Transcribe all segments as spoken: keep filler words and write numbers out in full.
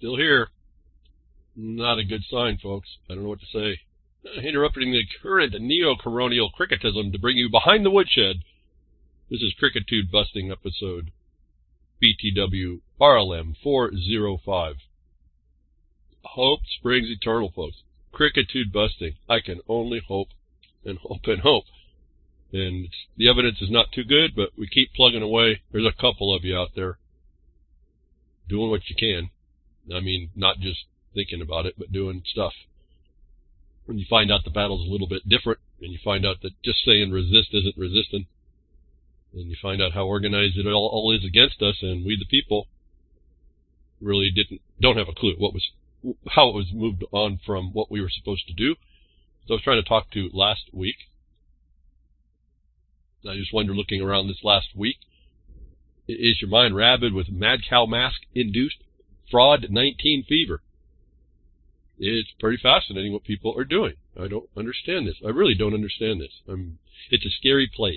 still here. Not a good sign, folks. I don't know what to say. Interrupting the current neo-coronial cricketism to bring you Behind the Woodshed. This is Crickitude Busting episode B T W R L M four oh five. Hope springs eternal, folks. Crickitude busting. I can only hope and hope and hope. And the evidence is not too good, but we keep plugging away. There's a couple of you out there doing what you can. I mean, not just thinking about it, but doing stuff. When you find out the battle's a little bit different, and you find out that just saying resist isn't resisting, and you find out how organized it all, all is against us, and we the people really didn't don't have a clue what was how it was moved on from what we were supposed to do. So I was trying to talk to last week. I just wonder, looking around this last week, is your mind rabid with mad cow mask induced fraud nineteen fever? It's pretty fascinating what people are doing. I don't understand this. I really don't understand this. I'm, it's a scary place.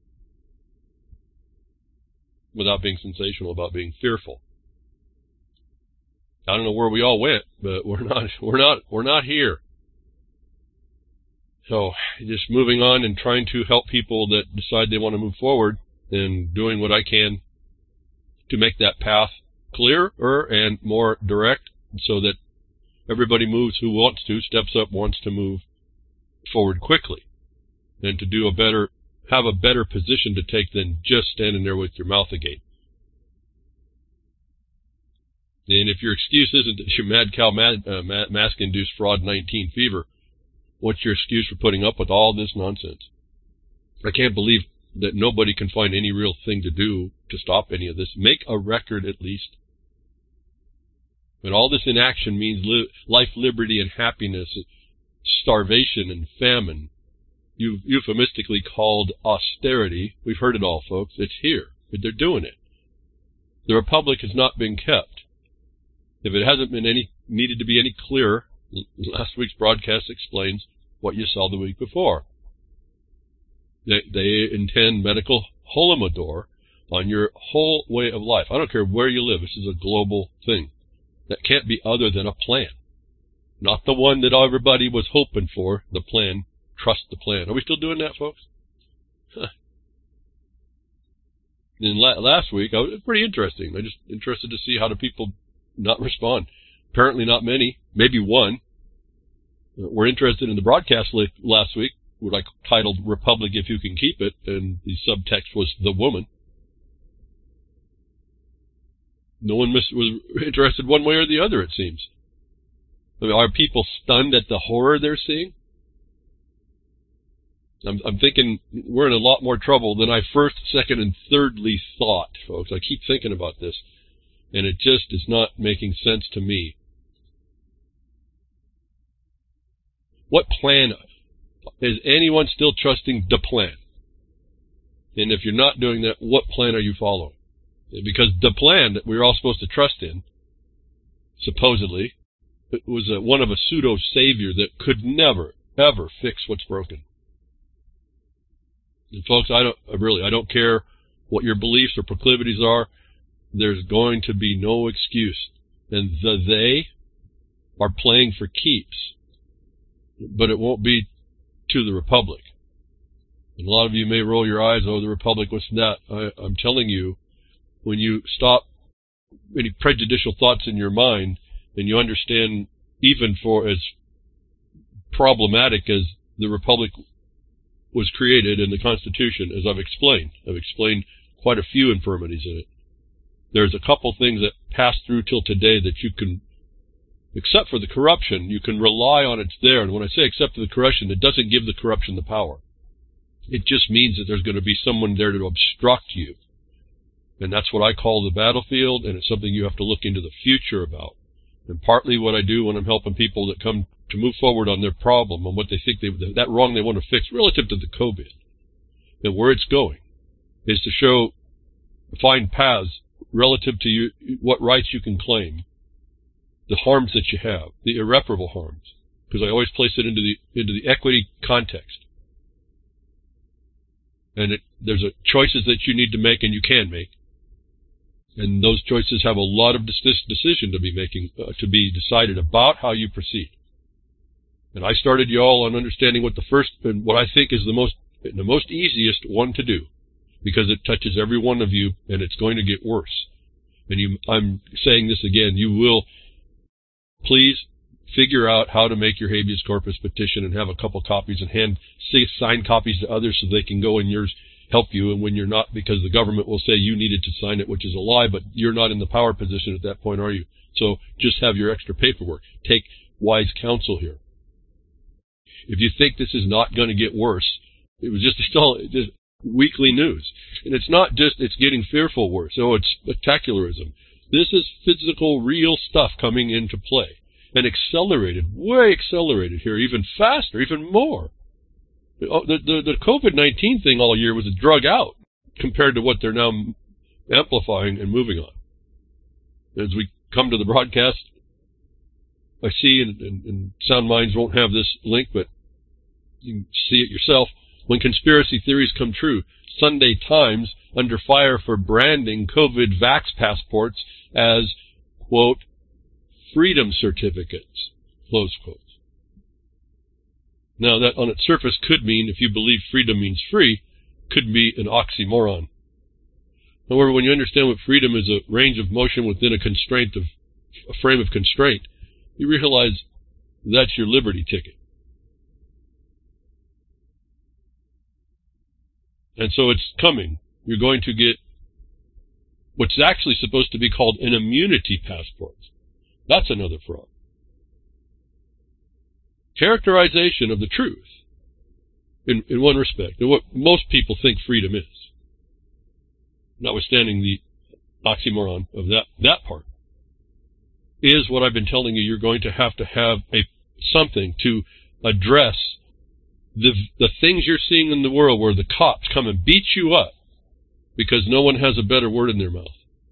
Without being sensational, about being fearful. I don't know where we all went, but we're not, we're not, we're not here. So, just moving on and trying to help people that decide they want to move forward, and doing what I can to make that path clearer and more direct, so that everybody moves who wants to, steps up, wants to move forward quickly, and to do a better, have a better position to take than just standing there with your mouth agape. And if your excuse isn't your mad cow mad, uh, mask-induced fraud nineteen fever, what's your excuse for putting up with all this nonsense? I can't believe that nobody can find any real thing to do to stop any of this. Make a record at least. But all this inaction means li life, liberty, and happiness, starvation and famine. You've euphemistically called austerity. We've heard it all, folks. It's here. But they're doing it. The Republic has not been kept. If it hasn't been any needed to be any clearer, last week's broadcast explains what you saw the week before. They, they intend medical holodomor on your whole way of life. I don't care where you live. This is a global thing. That can't be other than a plan. Not the one that everybody was hoping for, the plan. Trust the plan. Are we still doing that, folks? Huh. And la last week, I was pretty interesting. I'm just interested to see how the people not respond. Apparently not many, maybe one. We're interested in the broadcast last week, what I titled Republic If You Can Keep It, and the subtext was the woman. No one was interested one way or the other, it seems. I mean, are people stunned at the horror they're seeing? I'm, I'm thinking we're in a lot more trouble than I first, second, and thirdly thought, folks. I keep thinking about this, and it just is not making sense to me. What plan? Is anyone still trusting the plan? And if you're not doing that, what plan are you following? Because the plan that we were all supposed to trust in, supposedly, it was a, one of a pseudo-savior that could never, ever fix what's broken. And folks, I don't, really, I don't care what your beliefs or proclivities are. There's going to be no excuse. And the they are playing for keeps. But it won't be to the Republic. And a lot of you may roll your eyes, oh, the Republic was that. I, I'm telling you, when you stop any prejudicial thoughts in your mind, and you understand, even for as problematic as the Republic was created in the Constitution, as I've explained, I've explained quite a few infirmities in it. There's a couple things that pass through till today that you can, except for the corruption, you can rely on it's there. And when I say except for the corruption, it doesn't give the corruption the power. It just means that there's going to be someone there to obstruct you. And that's what I call the battlefield, and it's something you have to look into the future about. And partly what I do when I'm helping people that come to move forward on their problem, on what they think they, that wrong they want to fix relative to the COVID, and where it's going, is to show, find paths relative to you, what rights you can claim, the harms that you have, the irreparable harms, because I always place it into the, into the equity context. And it, there's a choices that you need to make and you can make. And those choices have a lot of decision to be making, uh, to be decided about how you proceed. And I started you all on understanding what the first, and what I think is the most, the most easiest one to do, because it touches every one of you, and it's going to get worse. And you, I'm saying this again, you will, please figure out how to make your habeas corpus petition and have a couple copies and hand, say, sign copies to others so they can go and yours help you. And when you're not, because the government will say you needed to sign it, which is a lie, but you're not in the power position at that point, are you? So just have your extra paperwork. Take wise counsel here. If you think this is not going to get worse, it was just, still, just weekly news. And it's not just, it's getting fearful worse. So it's spectacularism. This is physical, real stuff coming into play. And accelerated, way accelerated here, even faster, even more. The, the, the COVID nineteen thing all year was a drug out compared to what they're now amplifying and moving on. As we come to the broadcast, I see, and, and, and Sound Minds won't have this link, but you can see it yourself. When conspiracy theories come true, Sunday Times under fire for branding COVID vax passports as, quote, freedom certificates, close quotes. Now, that on its surface could mean, if you believe freedom means free, could be an oxymoron. However, when you understand what freedom is, a range of motion within a constraint of a frame of constraint, you realize that's your liberty ticket. And so it's coming. You're going to get what's actually supposed to be called an immunity passport. That's another fraud. Characterization of the truth, in, in one respect, and what most people think freedom is, notwithstanding the oxymoron of that, that part, is what I've been telling you. You're going to have to have a something to address the the things you're seeing in the world where the cops come and beat you up because no one has a better word in their mouth.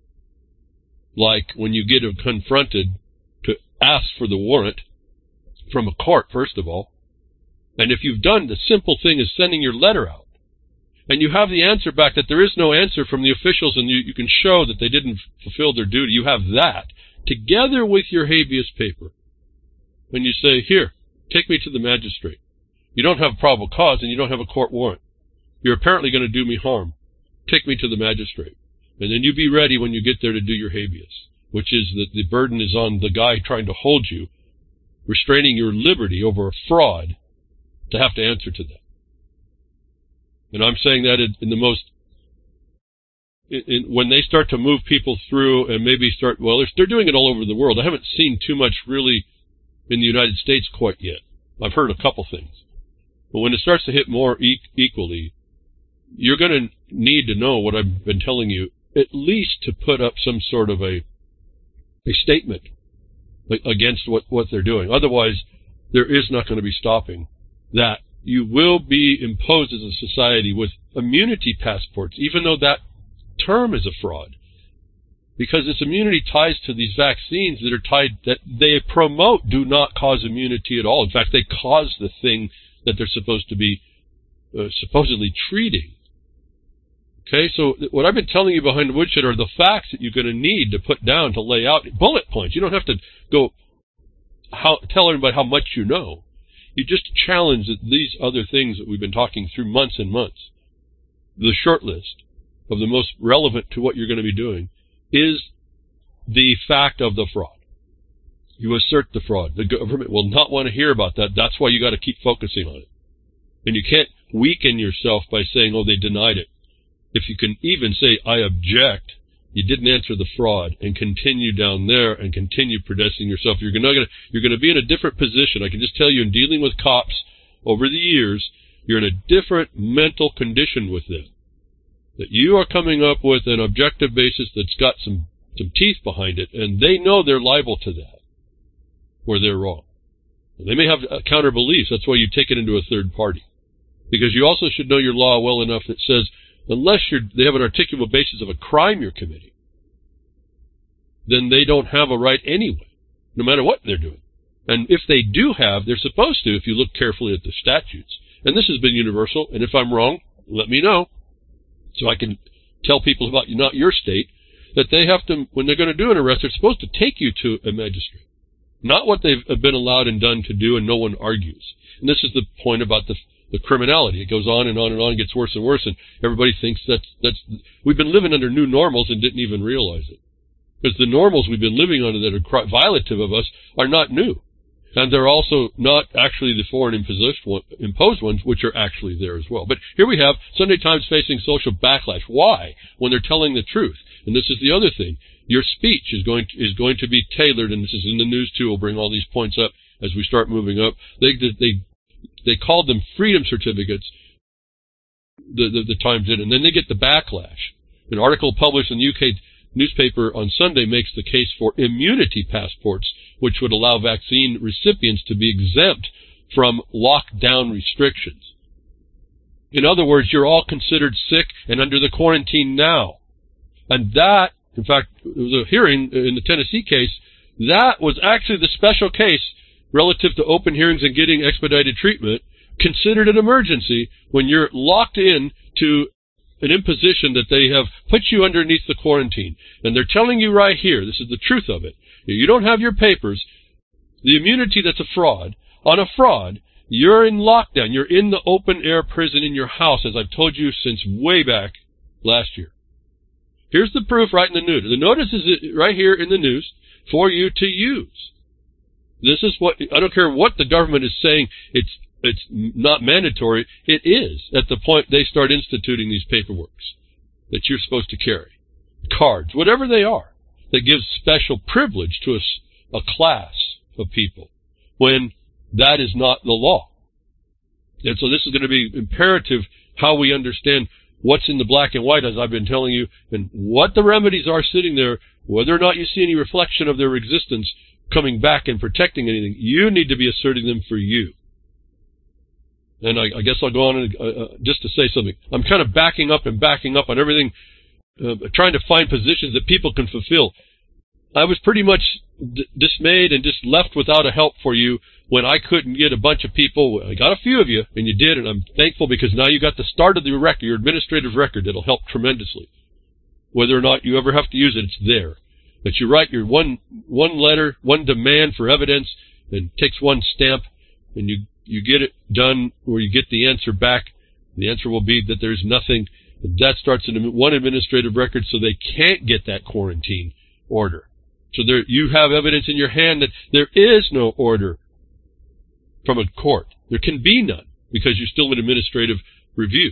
Like when you get confronted to ask for the warrant from a court, first of all, and if you've done the simple thing is sending your letter out, and you have the answer back that there is no answer from the officials, and you, you can show that they didn't fulfill their duty, you have that, together with your habeas paper, and you say, here, take me to the magistrate. You don't have probable cause, and you don't have a court warrant. You're apparently going to do me harm. Take me to the magistrate. And then you be ready when you get there to do your habeas, which is that the burden is on the guy trying to hold you, restraining your liberty over a fraud, to have to answer to that. And I'm saying that in, in the most, in, in, when they start to move people through and maybe start, well, they're, they're doing it all over the world. I haven't seen too much really in the United States quite yet. I've heard a couple things. But when it starts to hit more e- equally, you're going to need to know what I've been telling you, at least to put up some sort of a, a statement against what, what they're doing. Otherwise, there is not going to be stopping that. You will be imposed as a society with immunity passports, even though that term is a fraud. Because this immunity ties to these vaccines that are tied, that they promote do not cause immunity at all. In fact, they cause the thing that they're supposed to be uh, supposedly treating. Okay, so what I've been telling you behind the woodshed are the facts that you're going to need to put down to lay out bullet points. You don't have to go how, tell everybody how much you know. You just challenge these other things that we've been talking through months and months. The short list of the most relevant to what you're going to be doing is the fact of the fraud. You assert the fraud. The government will not want to hear about that. That's why you got to keep focusing on it. And you can't weaken yourself by saying, oh, they denied it. If you can even say, I object, you didn't answer the fraud, and continue down there and continue protesting yourself, you're going to you're going to be in a different position. I can just tell you, in dealing with cops over the years, you're in a different mental condition with them. That you are coming up with an objective basis that's got some, some teeth behind it, and they know they're liable to that, where they're wrong. And they may have counter beliefs. That's why you take it into a third party. Because you also should know your law well enough that says, unless you're, they have an articulable basis of a crime you're committing, then they don't have a right anyway, no matter what they're doing. And if they do have, they're supposed to, if you look carefully at the statutes. And this has been universal, and if I'm wrong, let me know, so I can tell people about not your state. that they have to, when they're going to do an arrest, they're supposed to take you to a magistrate. Not what they've been allowed and done to do, and no one argues. And this is the point about the the criminality. It goes on and on and on, and gets worse and worse, and everybody thinks that's, that's, we've been living under new normals and didn't even realize it. Because the normals we've been living under that are violative of us are not new. And they're also not actually the foreign imposed ones, which are actually there as well. But here we have Sunday Times facing social backlash. Why? When they're telling the truth. And this is the other thing. Your speech is going to, is going to be tailored, and this is in the news too. We'll bring all these points up as we start moving up. They, they, they called them freedom certificates, the, the, the Times did, and then they get the backlash. An article published in the U K newspaper on Sunday makes the case for immunity passports, which would allow vaccine recipients to be exempt from lockdown restrictions. In other words, you're all considered sick and under the quarantine now. And that, in fact, there was a hearing in the Tennessee case, that was actually the special case relative to open hearings and getting expedited treatment, considered an emergency when you're locked in to an imposition that they have put you underneath the quarantine. And they're telling you right here, this is the truth of it, you don't have your papers, the immunity that's a fraud. On a fraud, you're in lockdown. You're in the open-air prison in your house, as I've told you since way back last year. Here's the proof right in the news. The notice is right here in the news for you to use. This is what, I don't care what the government is saying, it's it's not mandatory. It is at the point they start instituting these paperworks that you're supposed to carry. Cards, whatever they are, that gives special privilege to a, a class of people when that is not the law. And so this is going to be imperative how we understand what's in the black and white, as I've been telling you, and what the remedies are sitting there, whether or not you see any reflection of their existence coming back and protecting anything. You need to be asserting them for you. And I, I guess I'll go on and, uh, uh, just to say something. I'm kind of backing up and backing up on everything, uh, trying to find positions that people can fulfill. I was pretty much d- dismayed and just left without a help for you when I couldn't get a bunch of people. I got a few of you, and you did, and I'm thankful because now you got the start of the record, your administrative record. That'll help tremendously. Whether or not you ever have to use it, it's there. But you write your one one letter, one demand for evidence, and it takes one stamp, and you you get it done, or you get the answer back. The answer will be that there's nothing. That starts in one administrative record, so they can't get that quarantine order. So there, you have evidence in your hand that there is no order from a court. There can be none, because you're still in administrative review.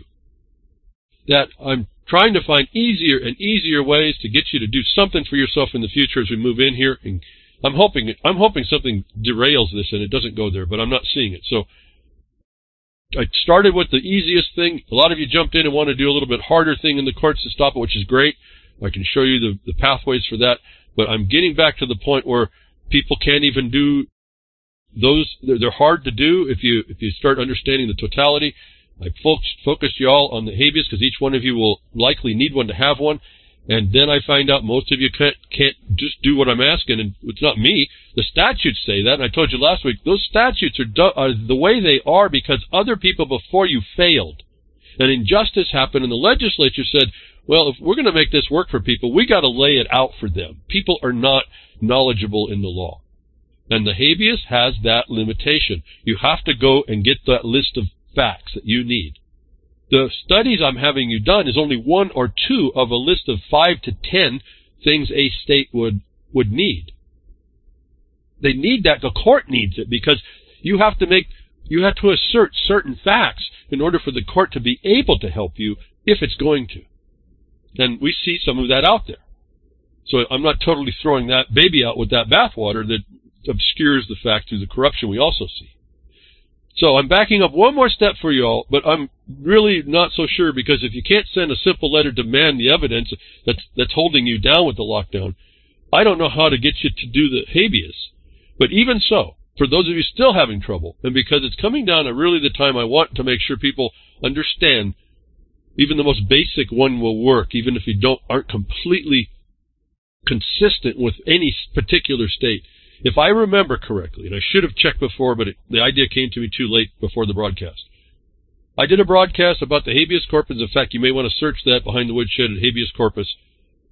That I'm trying to find easier and easier ways to get you to do something for yourself in the future as we move in here. And I'm hoping, I'm hoping something derails this and it doesn't go there, but I'm not seeing it. So I started with the easiest thing. A lot of you jumped in and want to do a little bit harder thing in the courts to stop it, which is great. I can show you the, the pathways for that. But I'm getting back to the point where people can't even do those. They're, they're hard to do if you if you start understanding the totality. I focused you all on the habeas because each one of you will likely need one to have one. And then I find out most of you can't, can't just do what I'm asking, and it's not me. The statutes say that, and I told you last week, those statutes are, do, are the way they are because other people before you failed. And injustice happened, and the legislature said, well, if we're going to make this work for people, we got to lay it out for them. People are not knowledgeable in the law. And the habeas has that limitation. You have to go and get that list of facts that you need. The studies I'm having you done is only one or two of a list of five to ten things a state would would need. They need that. The court needs it because you have to make you have to assert certain facts in order for the court to be able to help you if it's going to. And we see some of that out there. So I'm not totally throwing that baby out with that bathwater that obscures the fact through the corruption we also see. So I'm backing up one more step for you all, but I'm really not so sure because if you can't send a simple letter to demand the evidence that's, that's holding you down with the lockdown, I don't know how to get you to do the habeas. But even so, for those of you still having trouble, and because it's coming down at really the time I want to make sure people understand even the most basic one will work, even if you don't aren't completely consistent with any particular state. If I remember correctly, and I should have checked before, but it, the idea came to me too late before the broadcast. I did a broadcast about the habeas corpus. In fact, you may want to search that behind the woodshed at habeas corpus.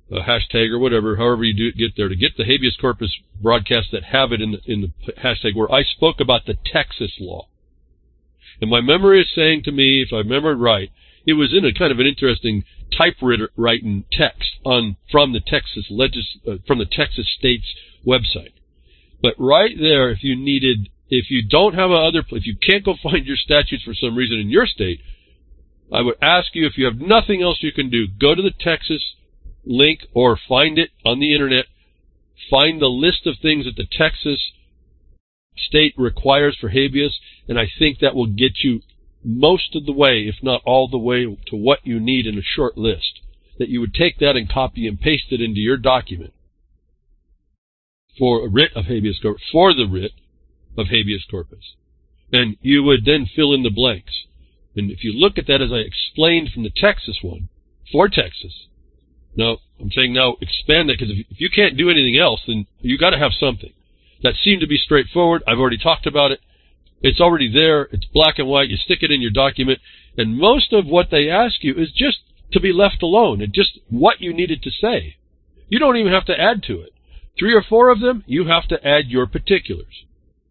a hashtag or whatever, however you do it, get there, to get the habeas corpus broadcasts that have it in the, in the hashtag, where I spoke about the Texas law. And my memory is saying to me, if I remember right, it was in a kind of an interesting typewritten text on from the Texas legis, uh, from the Texas state's website. But right there, if you needed, if you don't have a other, if you can't go find your statutes for some reason in your state, I would ask you, if you have nothing else you can do, go to the Texas link or find it on the internet, find the list of things that the Texas state requires for habeas, and I think that will get you most of the way, if not all the way, to what you need in a short list. That you would take that and copy and paste it into your document for a writ of habeas corpus, for the writ of habeas corpus. And you would then fill in the blanks. And if you look at that as I explained from the Texas one, for Texas, now, I'm saying now expand that, because if, if you can't do anything else, then you got to have something. That seemed to be straightforward. I've already talked about it. It's already there. It's black and white. You stick it in your document. And most of what they ask you is just to be left alone and just what you needed to say. You don't even have to add to it. Three or four of them, you have to add your particulars.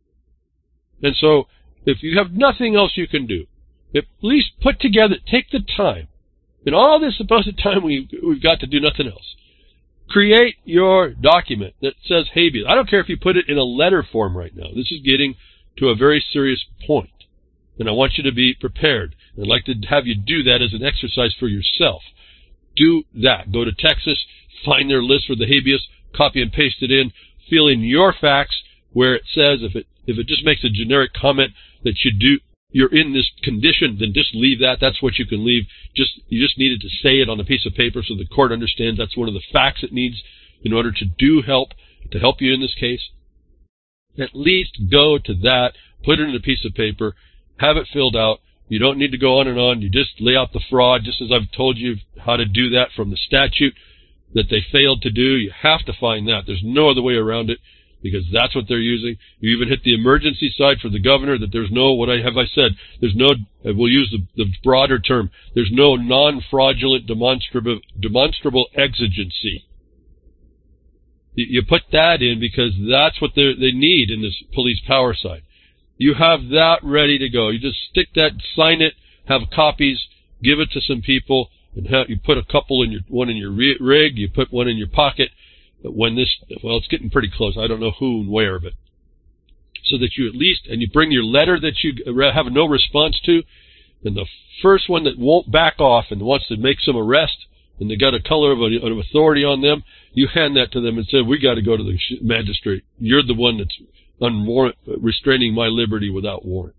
And so, if you have nothing else you can do, at least put together, take the time. In all this supposed time we, we've got to do nothing else. Create your document that says habeas. I don't care if you put it in a letter form right now. This is getting to a very serious point. And I want you to be prepared. I'd like to have you do that as an exercise for yourself. Do that. Go to Texas, find their list for the habeas, copy and paste it in, fill in your facts where it says, if it if it just makes a generic comment that you do, you're in this condition, then just leave that. That's what you can leave. Just you just needed to say it on a piece of paper so the court understands that's one of the facts it needs in order to do help, to help you in this case. At least go to that, put it in a piece of paper, have it filled out. You don't need to go on and on. You just lay out the fraud, just as I've told you how to do that from the statute that they failed to do. You have to find that. There's no other way around it, because that's what they're using. You even hit the emergency side for the governor, that there's no, what I have I said, there's no, we'll use the, the broader term, there's no non-fraudulent demonstrable, demonstrable exigency. You, you put that in because that's what they they need in this police power side. You have that ready to go. You just stick that, sign it, have copies, give it to some people, and have, you put a couple in your, one in your rig, you put one in your pocket. But when this, well, it's getting pretty close. I don't know who and where, but so that you at least, and you bring your letter that you have no response to, and the first one that won't back off and wants to make some arrest, and they got a color of, a, of authority on them, you hand that to them and say, we got to go to the magistrate. You're the one that's unwarrant, restraining my liberty without warrant.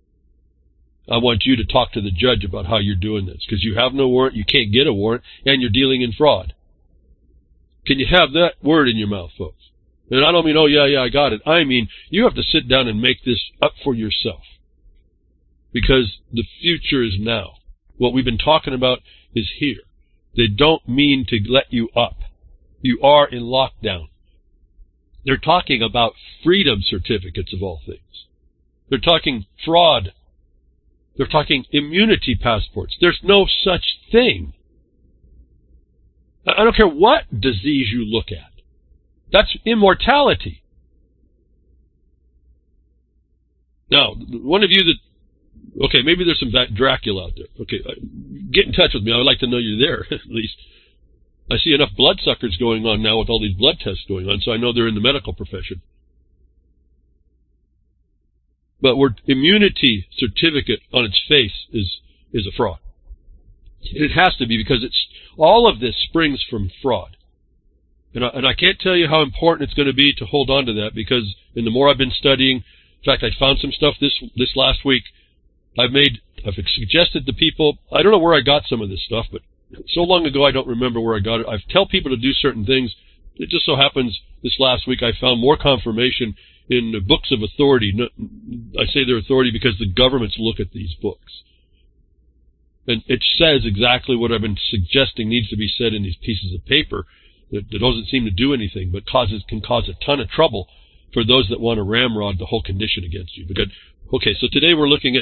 I want you to talk to the judge about how you're doing this, because you have no warrant, you can't get a warrant, and you're dealing in fraud. Can you have that word in your mouth, folks? And I don't mean, oh, yeah, yeah, I got it. I mean, you have to sit down and make this up for yourself. Because the future is now. What we've been talking about is here. They don't mean to let you up. You are in lockdown. They're talking about freedom certificates of all things. They're talking fraud. They're talking immunity passports. There's no such thing. I don't care what disease you look at. That's immortality. Now, one of you that, okay, maybe there's some Dracula out there. Okay, get in touch with me. I would like to know you're there, at least. I see enough bloodsuckers going on now with all these blood tests going on, so I know they're in the medical profession. But where immunity certificate on its face is, is a fraud. It has to be, because it's all of this springs from fraud. And I, and I can't tell you how important it's going to be to hold on to that, because in the more I've been studying, in fact, I found some stuff this this last week. I've made, I've suggested to people, I don't know where I got some of this stuff, but so long ago I don't remember where I got it. I tell people to do certain things. It just so happens this last week I found more confirmation in the books of authority. I say they're authority because the governments look at these books. And it says exactly what I've been suggesting needs to be said in these pieces of paper that, that doesn't seem to do anything, but causes can cause a ton of trouble for those that want to ramrod the whole condition against you. Because, okay, so today we're looking at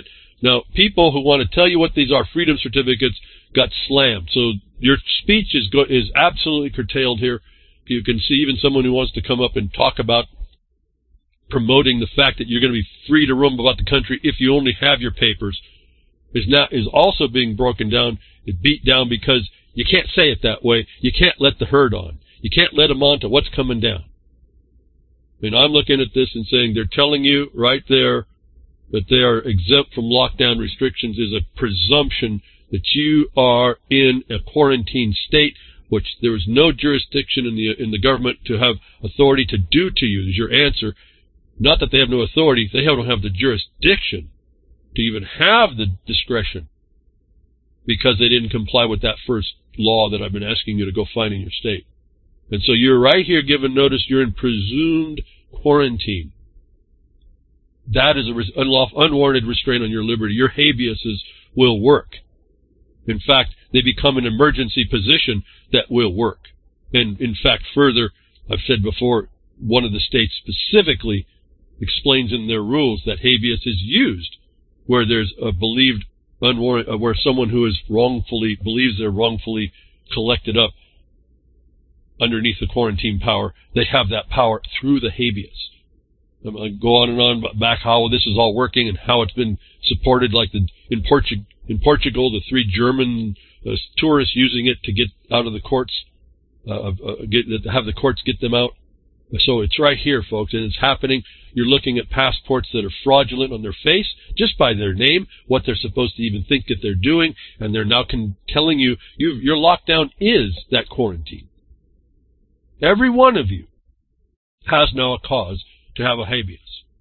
Now, people who want to tell you what these are, freedom certificates, got slammed. So your speech is go- is absolutely curtailed here. You can see even someone who wants to come up and talk about promoting the fact that you're going to be free to roam about the country if you only have your papers is now is also being broken down, beat down, because you can't say it that way. You can't let the herd on. You can't let them on to what's coming down. I mean, I'm looking at this and saying they're telling you right there that they are exempt from lockdown restrictions is a presumption that you are in a quarantine state, which there is no jurisdiction in the in the government to have authority to do to you, is your answer. Not that they have no authority, they don't have the jurisdiction to even have the discretion because they didn't comply with that first law that I've been asking you to go find in your state. And so you're right here given notice you're in presumed quarantine. That is an unlawful, unwarranted restraint on your liberty. Your habeases will work. In fact, they become an emergency position that will work. And in fact, further, I've said before, one of the states specifically explains in their rules that habeas is used where there's a believed unwarranted, where someone who is wrongfully, believes they're wrongfully collected up underneath the quarantine power. They have that power through the habeas. I'm going to go on and on back how this is all working and how it's been supported, like the, in, Portu- in Portugal, the three German uh, tourists using it to get out of the courts, uh, uh, get, have the courts get them out. So it's right here, folks, and it's happening. You're looking at passports that are fraudulent on their face, just by their name, what they're supposed to even think that they're doing, and they're now con- telling you, you your lockdown is that quarantine. Every one of you has now a cause to have a habeas.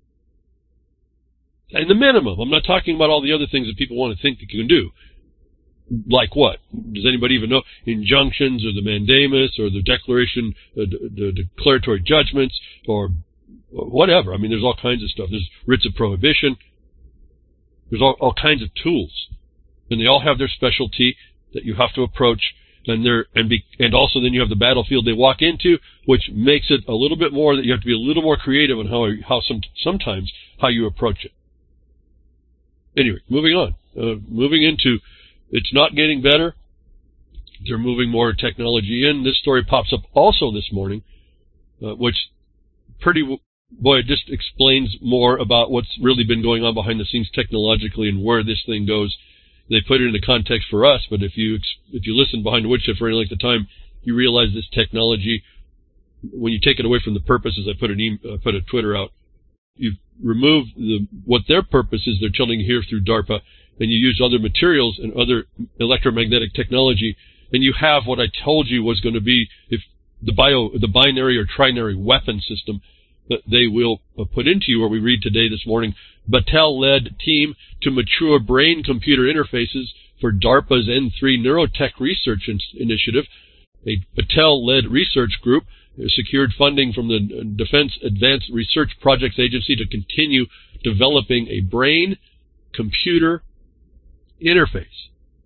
And the minimum, I'm not talking about all the other things that people want to think that you can do. Like what? Does anybody even know? Injunctions, or the mandamus, or the declaration, uh, the declaratory judgments, or whatever. I mean, there's all kinds of stuff. There's writs of prohibition. There's all, all kinds of tools. And they all have their specialty that you have to approach. And they're, and be, and also then you have the battlefield they walk into, which makes it a little bit more that you have to be a little more creative on how, how some, sometimes how you approach it. Anyway, moving on. Uh, moving into, it's not getting better. They're moving more technology in. This story pops up also this morning, uh, which pretty, boy, it just explains more about what's really been going on behind the scenes technologically and where this thing goes. They put it into context for us, but if you if you listen behind the woodshed for any length of time, you realize this technology, when you take it away from the purposes, I put an e- I put a Twitter out, you remove the what their purpose is, they're telling you here through DARPA, and you use other materials and other electromagnetic technology, and you have what I told you was going to be if the bio the binary or trinary weapon system that they will put into you, where we read today this morning, Battelle-led team to mature brain-computer interfaces for DARPA's N three Neurotech Research Initiative. A Battelle-led research group secured funding from the Defense Advanced Research Projects Agency to continue developing a brain-computer interface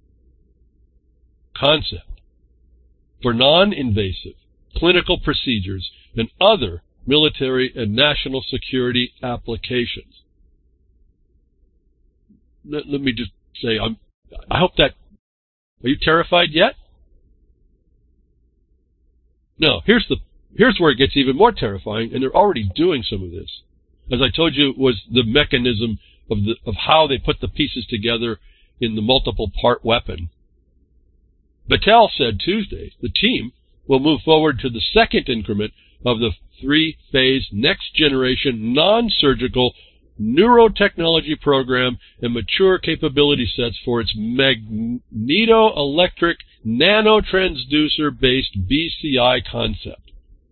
concept for non-invasive clinical procedures and other military and national security applications. Let, let me just say, I'm, I hope that, are you terrified yet? No, here's the, here's where it gets even more terrifying, and they're already doing some of this. As I told you, was the mechanism of the, of how they put the pieces together in the multiple part weapon. Battelle said Tuesday, the team will move forward to the second increment of the three-phase next-generation non-surgical neurotechnology program and mature capability sets for its magnetoelectric nanotransducer-based B C I concept.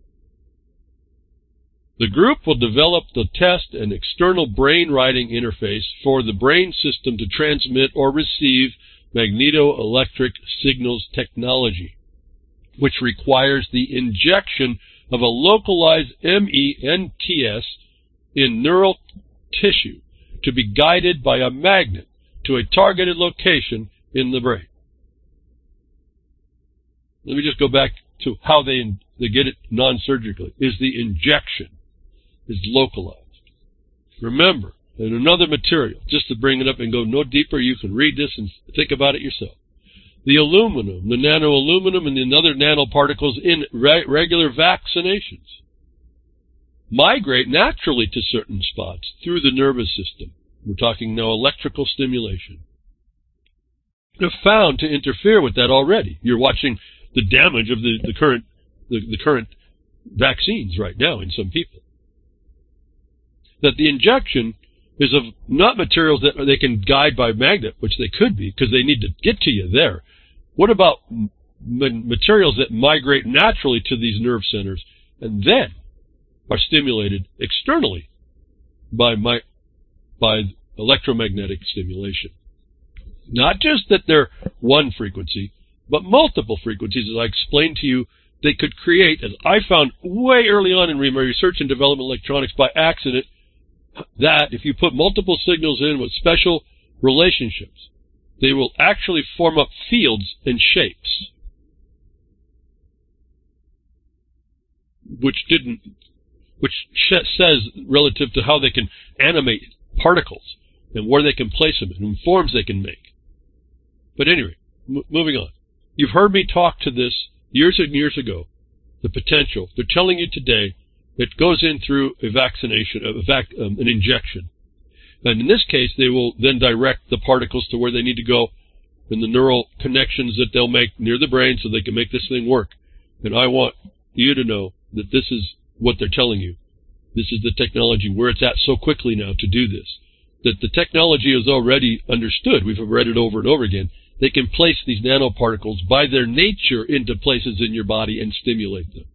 The group will develop the test an external brain writing interface for the brain system to transmit or receive magnetoelectric signals technology, which requires the injection of a localized M E N T S in neural tissue to be guided by a magnet to a targeted location in the brain. Let me just go back to how they, they get it non-surgically. Is the injection is localized. Remember, and another material, just to bring it up and go no deeper. You can read this and think about it yourself. The aluminum, the nano-aluminum, and the other nanoparticles in re regular vaccinations migrate naturally to certain spots through the nervous system. We're talking now electrical stimulation. They're found to interfere with that already. You're watching the damage of the, the current the, the current vaccines right now in some people. That the injection is of not materials that they can guide by magnet, which they could be because they need to get to you there. What about materials that migrate naturally to these nerve centers and then are stimulated externally by my, by electromagnetic stimulation? Not just that they're one frequency, but multiple frequencies, as I explained to you, they could create, as I found way early on in my research and development electronics by accident, that if you put multiple signals in with special relationships, they will actually form up fields and shapes, which didn't, which says relative to how they can animate particles and where they can place them and forms they can make. But anyway, m moving on. You've heard me talk to this years and years ago, the potential. They're telling you today it goes in through a vaccination, a vac, um, an injection. And in this case, they will then direct the particles to where they need to go and the neural connections that they'll make near the brain so they can make this thing work. And I want you to know that this is what they're telling you. This is the technology where it's at so quickly now to do this. That the technology is already understood. We've read it over and over again. They can place these nanoparticles by their nature into places in your body and stimulate them.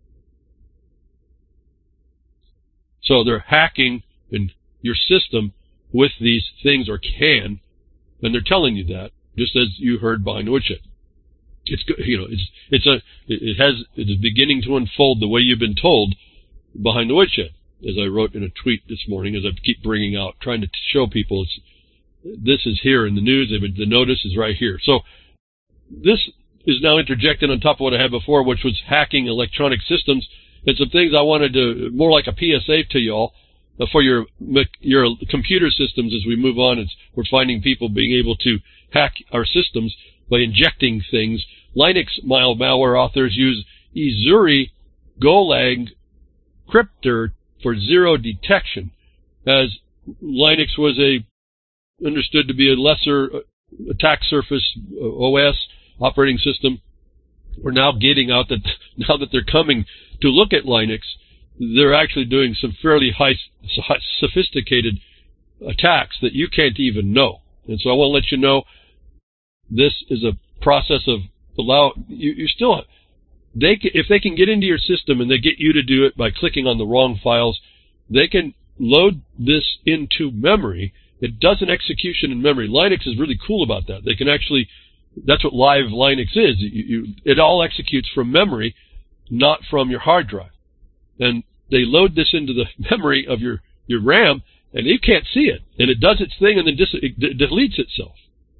So they're hacking in your system with these things, or can, and they're telling you that, just as you heard behind the woodshed. It's, you know, it's, it's a, it has, it is beginning to unfold the way you've been told behind the woodshed, as I wrote in a tweet this morning, as I keep bringing out, trying to show people it's, this is here in the news, the notice is right here. So this is now interjected on top of what I had before, which was hacking electronic systems, and some things I wanted to, more like a P S A to y'all, uh, for your your computer systems as we move on. It's, we're finding people being able to hack our systems by injecting things. Linux malware authors use Izuri Golang crypter for zero detection, as Linux was a understood to be a lesser attack surface O S operating system. We're now getting out that now that they're coming to look at Linux, they're actually doing some fairly high, sophisticated attacks that you can't even know. And so I want to let you know this is a process of allow you, you still they can, if they can get into your system and they get you to do it by clicking on the wrong files, they can load this into memory. It does an execution in memory. Linux is really cool about that. They can actually, that's what live Linux is. You, you, it all executes from memory, not from your hard drive. And they load this into the memory of your, your RAM, and you can't see it. And it does its thing and then dis it d deletes itself.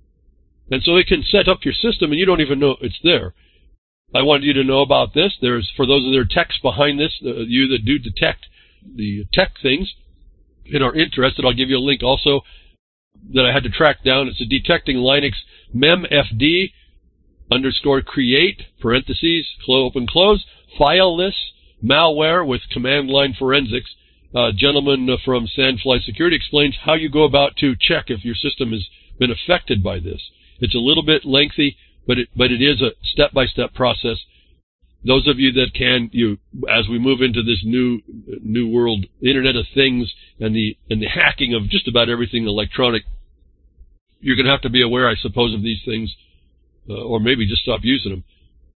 And so it can set up your system and you don't even know it's there. I wanted you to know about this. There's, for those of their techs behind this, uh, you that do detect the tech things and are interested, I'll give you a link also that I had to track down. It's a Detecting Linux memfd underscore create, parentheses, close, open, close, fileless malware with command line forensics. A gentleman from Sandfly Security explains how you go about to check if your system has been affected by this. It's a little bit lengthy, but it, but it is a step-by-step process. Those of you that can, you, as we move into this new, new world, Internet of Things, and the, and the hacking of just about everything electronic, you're going to have to be aware, I suppose, of these things, uh, or maybe just stop using them.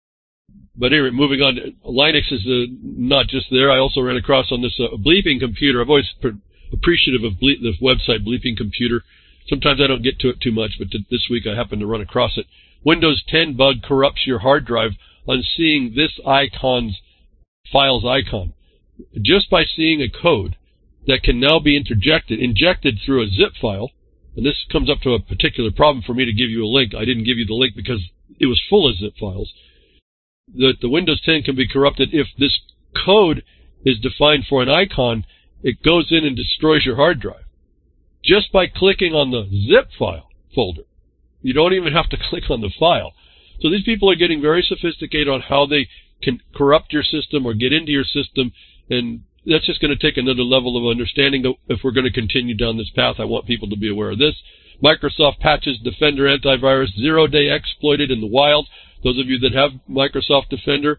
But anyway, moving on, Linux is uh, not just there. I also ran across on this uh, Bleeping Computer. I've always been appreciative of ble the website Bleeping Computer. Sometimes I don't get to it too much, but this week I happened to run across it. Windows ten bug corrupts your hard drive on seeing this icon's files icon. Just by seeing a code that can now be interjected, injected through a zip file, and this comes up to a particular problem for me to give you a link. I didn't give you the link because it was full of zip files. The, the Windows ten can be corrupted if this code is defined for an icon. It goes in and destroys your hard drive. just by clicking on the zip file folder. You don't even have to click on the file. So these people are getting very sophisticated on how they can corrupt your system or get into your system, and that's just going to take another level of understanding. If we're going to continue down this path, I want people to be aware of this. Microsoft patches Defender antivirus zero-day exploited in the wild. Those of you that have Microsoft Defender,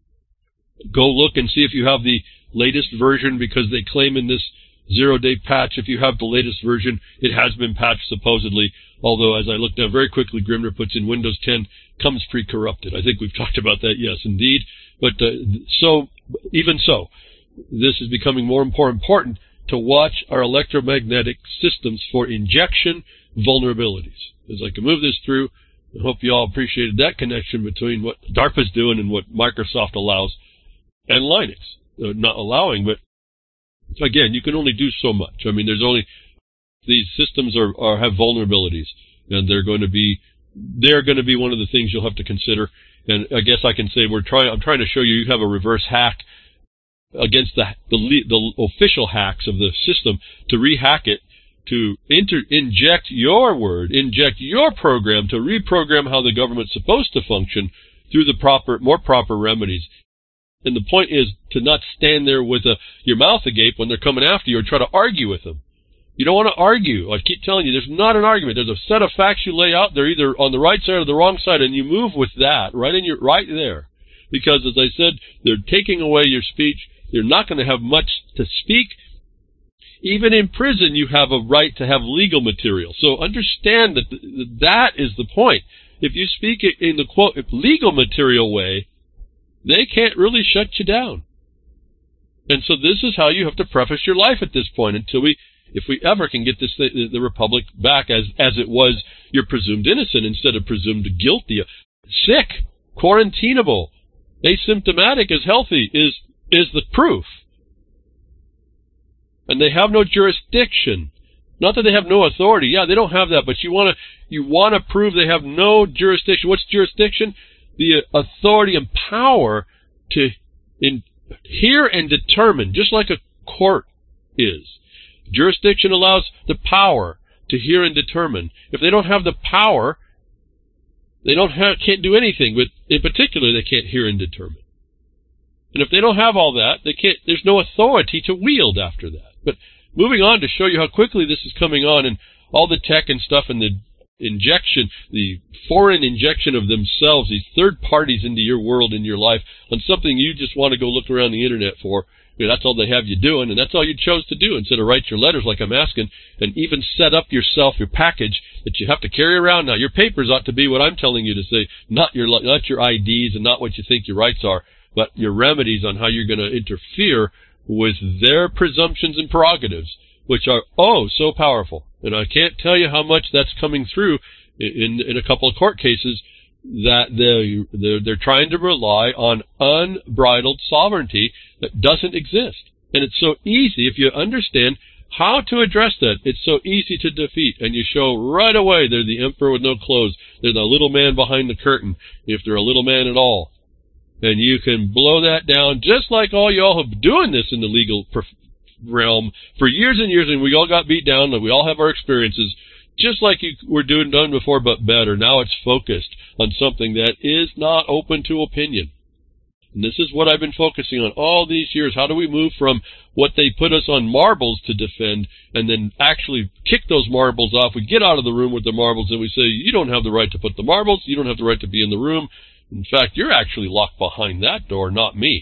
go look and see if you have the latest version, because they claim in this zero-day patch, if you have the latest version, it has been patched supposedly. Although, as I look down very quickly, Grimner puts in Windows ten comes pre-corrupted. I think we've talked about that, yes, indeed. But uh, so, even so, this is becoming more and more important to watch our electromagnetic systems for injection vulnerabilities. As I can move this through, I hope you all appreciated that connection between what DARPA's doing and what Microsoft allows, and Linux. Uh, not allowing, but again, you can only do so much. I mean, there's only, these systems are, are have vulnerabilities, and they're going to be, they're going to be one of the things you'll have to consider. And I guess I can say we're trying, I'm trying to show you, you have a reverse hack against the, the, the official hacks of the system to rehack it, to inter, inject your word, inject your program to reprogram how the government's supposed to function through the proper, more proper remedies. And the point is to not stand there with a, your mouth agape when they're coming after you or try to argue with them. You don't want to argue. I keep telling you, there's not an argument. There's a set of facts you lay out. They're either on the right side or the wrong side, and you move with that right in your, right there. Because, as I said, they're taking away your speech. You're not going to have much to speak. Even in prison, you have a right to have legal material. So understand that th- that is the point. If you speak it in the quote legal material way, they can't really shut you down. And so this is how you have to preface your life at this point until we, if we ever can get this, the, the republic back as, as it was, you're presumed innocent instead of presumed guilty. Sick, quarantinable, asymptomatic as healthy is, is the proof. And they have no jurisdiction. Not that they have no authority. Yeah, they don't have that, but you want to, you want to prove they have no jurisdiction. What's jurisdiction? The authority and power to in, hear and determine, just like a court is. Jurisdiction allows the power to hear and determine. If they don't have the power, they don't have, can't do anything, but in particular, they can't hear and determine. And if they don't have all that, they can't, there's no authority to wield after that. But moving on to show you how quickly this is coming on, and all the tech and stuff and the injection, the foreign injection of themselves, these third parties into your world, in your life, on something you just want to go look around the internet for. You know, that's all they have you doing, and that's all you chose to do instead of write your letters like I'm asking, and even set up yourself, your package that you have to carry around now. Your papers ought to be what I'm telling you to say, not your, not your I Ds and not what you think your rights are, but your remedies on how you're going to interfere with their presumptions and prerogatives, which are, oh, so powerful. And I can't tell you how much that's coming through in, in a couple of court cases, that they're, they're, they're trying to rely on unbridled sovereignty that doesn't exist. And it's so easy, if you understand how to address that, it's so easy to defeat. And you show right away they're the emperor with no clothes. They're the little man behind the curtain, if they're a little man at all. And you can blow that down, just like all y'all have been doing this in the legal prof- realm for years and years, and we all got beat down, and we all have our experiences, just like you were doing done before, but better. Now it's focused on something that is not open to opinion. And this is what I've been focusing on all these years. How do we move from what they put us on marbles to defend, and then actually kick those marbles off? We get out of the room with the marbles, and we say, you don't have the right to put the marbles, you don't have the right to be in the room. In fact, you're actually locked behind that door, not me.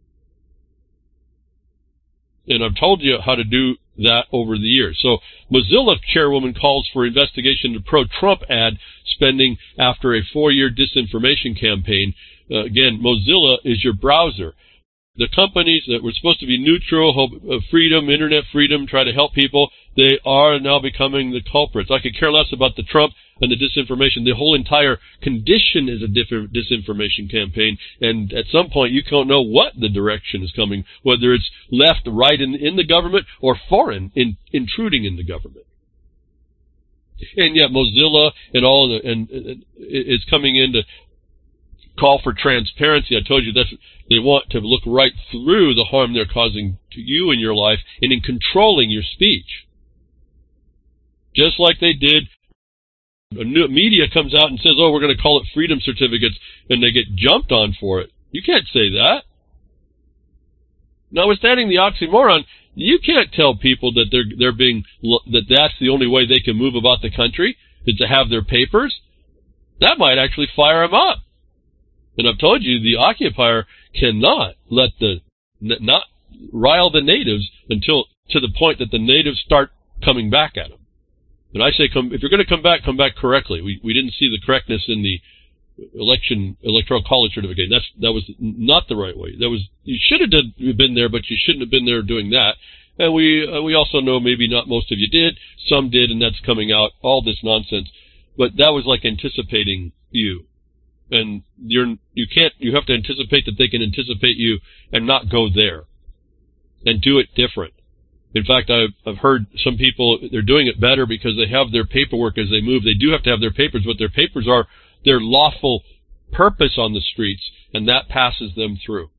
And I've told you how to do that over the years. So Mozilla chairwoman calls for investigation into pro-Trump ad spending after a four-year disinformation campaign. Uh, again, Mozilla is your browser. The companies that were supposed to be neutral, hope, uh, freedom, internet freedom, try to help people, they are now becoming the culprits. I could care less about the Trump and the disinformation. The whole entire condition is a diff- disinformation campaign, and at some point you don't know what the direction is coming, whether it's left, right in, in the government, or foreign in, intruding in the government. And yet Mozilla and all the, and, and is coming in to call for transparency. I told you that they want to look right through the harm they're causing to you in your life and in controlling your speech. Just like they did. A new media comes out and says, oh, we're going to call it freedom certificates, and they get jumped on for it. You can't say that. Notwithstanding the oxymoron, you can't tell people that they're they're being that that's the only way they can move about the country is to have their papers. That might actually fire them up. And I've told you, the occupier cannot let the not rile the natives until to the point that the natives start coming back at them. And I say, come, if you're going to come back, come back correctly. We we didn't see the correctness in the election electoral college certificate. That's that was not the right way. That was you should have done, been there, but you shouldn't have been there doing that. And we uh, we also know maybe not most of you did. Some did, and that's coming out. All this nonsense, but that was like anticipating you, and you're you can't. You have to anticipate that they can anticipate you and not go there, and do it different. In fact, I've, I've heard some people, they're doing it better because they have their paperwork as they move. They do have to have their papers, but their papers are their lawful purpose on the streets, and that passes them through.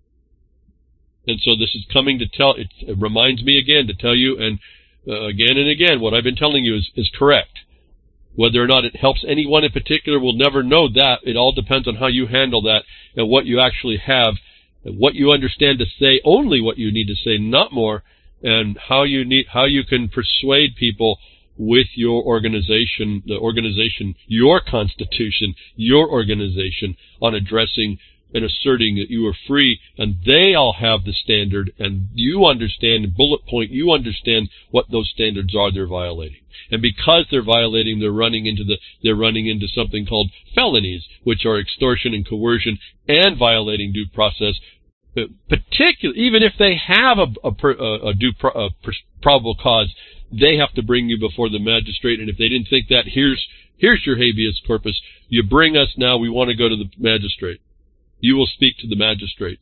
And so this is coming to tell, it, it reminds me again to tell you, and uh, again and again, what I've been telling you is, is correct. Whether or not it helps anyone in particular, we'll never know that. It all depends on how you handle that and what you actually have, and what you understand to say, only what you need to say, not more. And how you need, how you can persuade people with your organization, the organization, your constitution, your organization, on addressing and asserting that you are free, and they all have the standard, and you understand, bullet point, you understand what those standards are they're violating. And because they're violating, they're running into the, they're running into something called felonies, which are extortion and coercion and violating due process. Particularly, even if they have a, a, a due pro, a probable cause, they have to bring you before the magistrate. And if they didn't think that, here's here's your habeas corpus. You bring us now. We want to go to the magistrate. You will speak to the magistrate.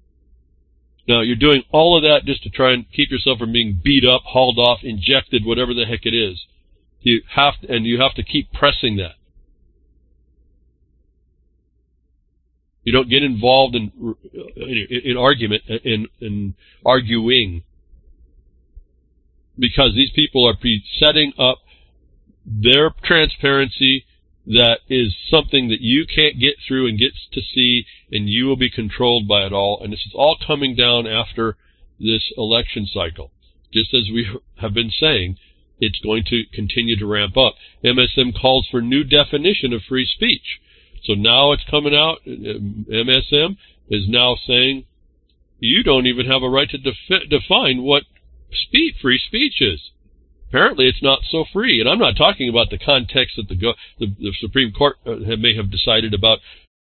Now, you're doing all of that just to try and keep yourself from being beat up, hauled off, injected, whatever the heck it is. You have to, and you have to keep pressing that. You don't get involved in in, in argument, in, in arguing, because these people are pre setting up their transparency that is something that you can't get through and get to see, and you will be controlled by it all. And this is all coming down after this election cycle. Just as we have been saying, it's going to continue to ramp up. M S M calls for new definition of free speech. So now it's coming out, M S M is now saying, you don't even have a right to defi- define what speech, free speech is. Apparently it's not so free. And I'm not talking about the context that the, go- the, the Supreme Court uh, may have decided about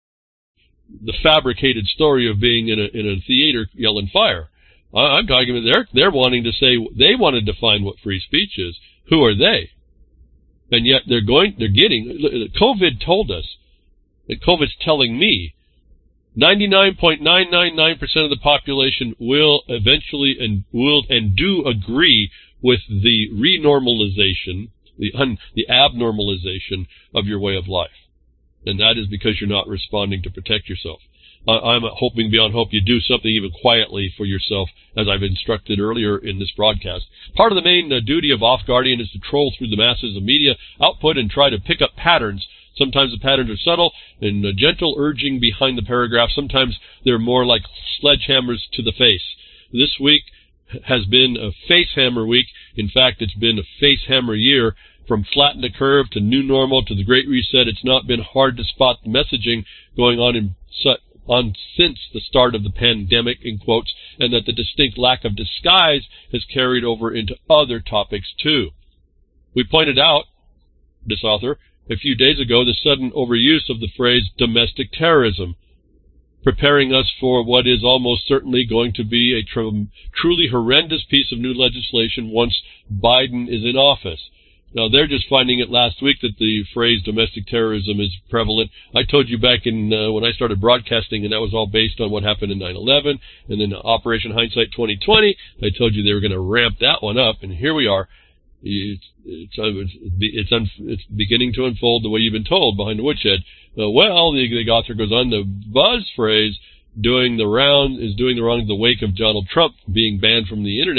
the fabricated story of being in a, in a theater yelling fire. I, I'm talking about they're, they're wanting to say, they want to define what free speech is. Who are they? And yet they're going, they're getting, COVID told us, that COVID's telling me ninety-nine point nine nine nine percent of the population will eventually and will and do agree with the renormalization, the un, the abnormalization of your way of life. And that is because you're not responding to protect yourself. I, I'm hoping beyond hope you do something even quietly for yourself, as I've instructed earlier in this broadcast. Part of the main uh, duty of Off Guardian is to troll through the masses of media output and try to pick up patterns. Sometimes the patterns are subtle and uh, gentle urging behind the paragraph. Sometimes they're more like sledgehammers to the face. This week has been a face hammer week. In fact, it's been a face hammer year. From flatten the curve to new normal to the Great Reset, it's not been hard to spot the messaging going on in on since the start of the pandemic, in quotes, and that the distinct lack of disguise has carried over into other topics too. We pointed out, this author, a few days ago, the sudden overuse of the phrase domestic terrorism, preparing us for what is almost certainly going to be a tr- truly horrendous piece of new legislation once Biden is in office. Now, they're just finding it last week that the phrase domestic terrorism is prevalent. I told you back in uh, when I started broadcasting, and that was all based on what happened in nine eleven, and then Operation Hindsight twenty twenty. I told you they were going to ramp that one up, and here we are. It's it's it's, un, it's beginning to unfold the way you've been told behind the woodshed. Uh, well, the, the author goes on. The buzz phrase doing the round is doing the round in the wake of Donald Trump being banned from the internet.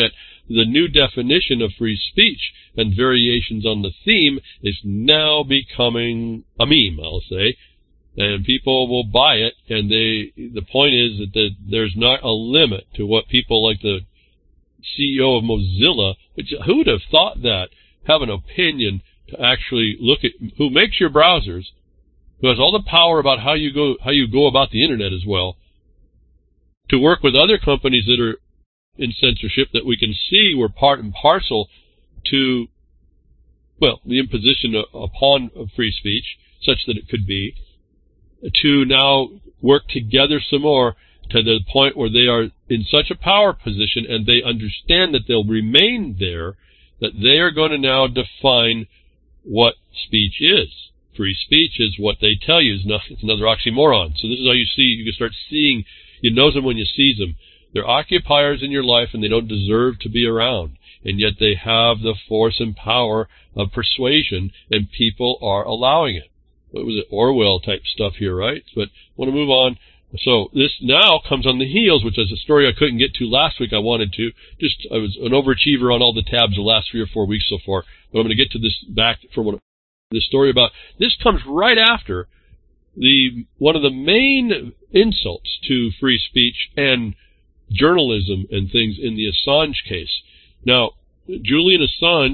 the new definition of free speech and variations on the theme is now becoming a meme, I'll say, and people will buy it. And they, the point is that the, there's not a limit to what people like the C E O of Mozilla, which, who would have thought that, have an opinion to actually look at who makes your browsers, who has all the power about how you go how you go about the internet as well, to work with other companies that are in censorship that we can see were part and parcel to, well, the imposition upon free speech, such that it could be, to now work together some more to the point where they are in such a power position and they understand that they'll remain there, that they are going to now define what speech is. Free speech is what they tell you is not, it's another oxymoron. So this is how you see, you can start seeing, you know them when you see them. They're occupiers in your life and they don't deserve to be around. And yet they have the force and power of persuasion, and people are allowing it. What was it, Orwell type stuff here, right? But I want to move on. So this now comes on the heels, which is a story I couldn't get to last week. I wanted to. Just, I was an overachiever on all the tabs the last three or four weeks so far. But I'm going to get to this back for what this story about. This comes right after the one of the main insults to free speech and journalism and things in the Assange case. Now, Julian Assange,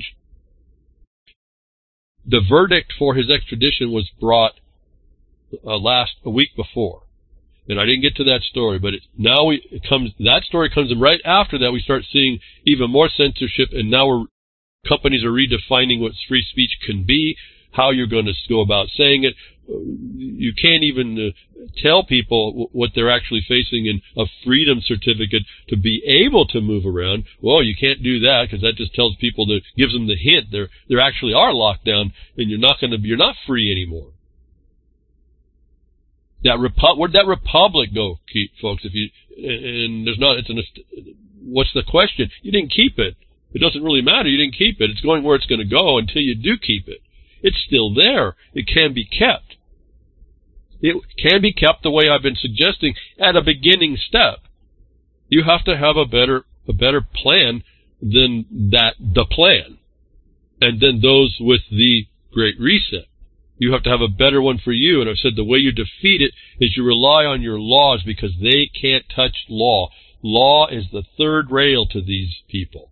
the verdict for his extradition was brought uh, last a week before. And I didn't get to that story, but it, now we it comes. That story comes in right after that. We start seeing even more censorship, and now we're, companies are redefining what free speech can be, how you're going to go about saying it. You can't even uh, tell people w- what they're actually facing in a freedom certificate to be able to move around. Well, you can't do that because that just tells people, that gives them the hint they're they actually are locked down, and you're not going to be, you're not free anymore. That repu- where'd that republic go, folks? If you and there's not, it's an. What's the question? You didn't keep it. It doesn't really matter. You didn't keep it. It's going where it's going to go until you do keep it. It's still there. It can be kept. It can be kept the way I've been suggesting at a beginning step. You have to have a better a better plan than that the plan, and then those with the Great Reset. You have to have a better one for you. And I've said the way you defeat it is you rely on your laws, because they can't touch law. Law is the third rail to these people.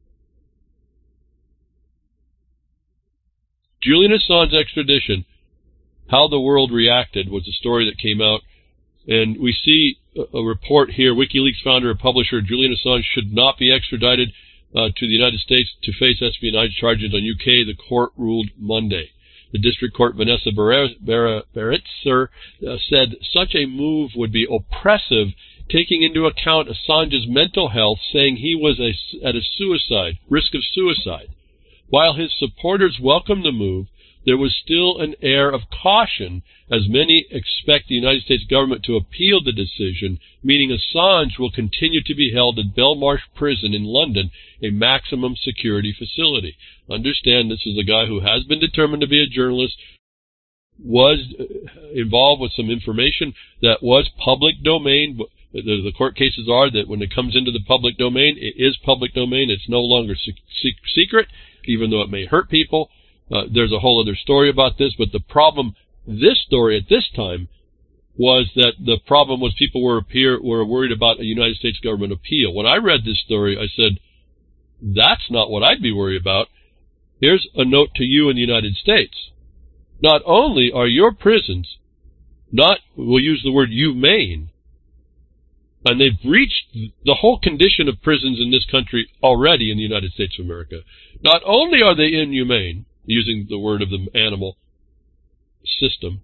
Julian Assange's extradition, how the world reacted, was a story that came out. And we see a, a report here. WikiLeaks founder and publisher Julian Assange should not be extradited uh, to the United States to face espionage charges on U K. The court ruled Monday. The district court, Vanessa Baritzer, uh, said such a move would be oppressive, taking into account Assange's mental health, saying he was a, at a suicide, risk of suicide. While his supporters welcomed the move, there was still an air of caution, as many expect the United States government to appeal the decision, meaning Assange will continue to be held at Belmarsh Prison in London, a maximum security facility. Understand, this is a guy who has been determined to be a journalist, was involved with some information that was public domain. The court cases are that when it comes into the public domain, it is public domain. It's no longer secret, even though it may hurt people. Uh, there's a whole other story about this, but the problem, this story at this time, was that the problem was people were appear were worried about a United States government appeal. When I read this story, I said, that's not what I'd be worried about. Here's a note to you in the United States. Not only are your prisons not, we'll use the word humane, and they've breached the whole condition of prisons in this country already in the United States of America. Not only are they inhumane, using the word of the animal system,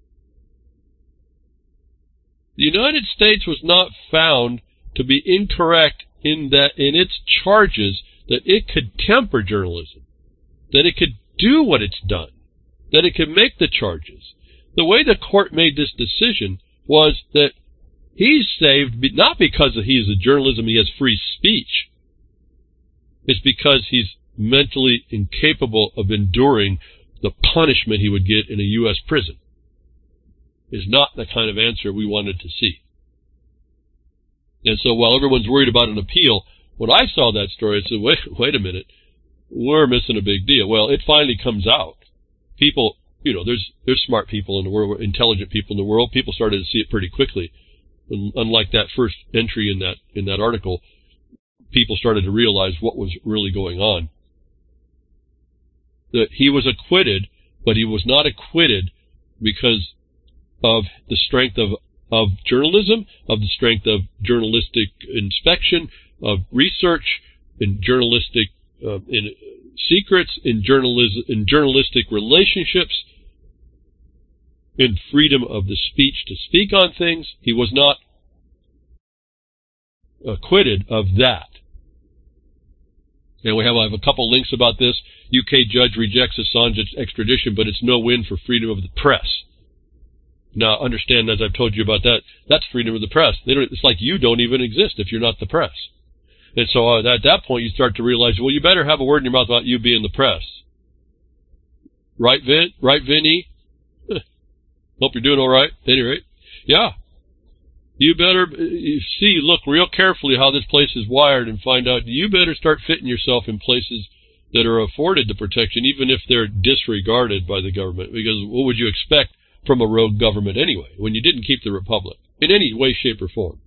the United States was not found to be incorrect in that in its charges that it could temper journalism, that it could do what it's done, that it could make the charges. The way the court made this decision was that he's saved not because he's a journalism, he has free speech. It's because he's mentally incapable of enduring the punishment he would get in a U S prison. Is not the kind of answer we wanted to see. And so while everyone's worried about an appeal, When I saw that story, I said, wait, wait a minute, we're missing a big deal. Well, it finally comes out. People, you know, there's there's smart people in the world, intelligent people in the world. People started to see it pretty quickly. And unlike that first entry in that in that article, people started to realize what was really going on. That he was acquitted, but he was not acquitted because of the strength of, of journalism, of the strength of journalistic inspection, of research, in journalistic uh, in secrets, in journalism, in journalistic relationships, in freedom of the speech to speak on things. He was not acquitted of that. And we have, I have a couple links about this. U K judge rejects Assange's extradition, but it's no win for freedom of the press. Now, understand, as I've told you about that, that's freedom of the press. They don't, it's like you don't even exist if you're not the press. And so uh, at that point, you start to realize, well, you better have a word in your mouth about you being the press. Right, Vin? Right, Vinny? Hope you're doing all right. At any rate, yeah. You better you see, look real carefully how this place is wired and find out you better start fitting yourself in places that are afforded the protection, even if they're disregarded by the government. Because what would you expect from a rogue government anyway, when you didn't keep the republic in any way, shape, or form?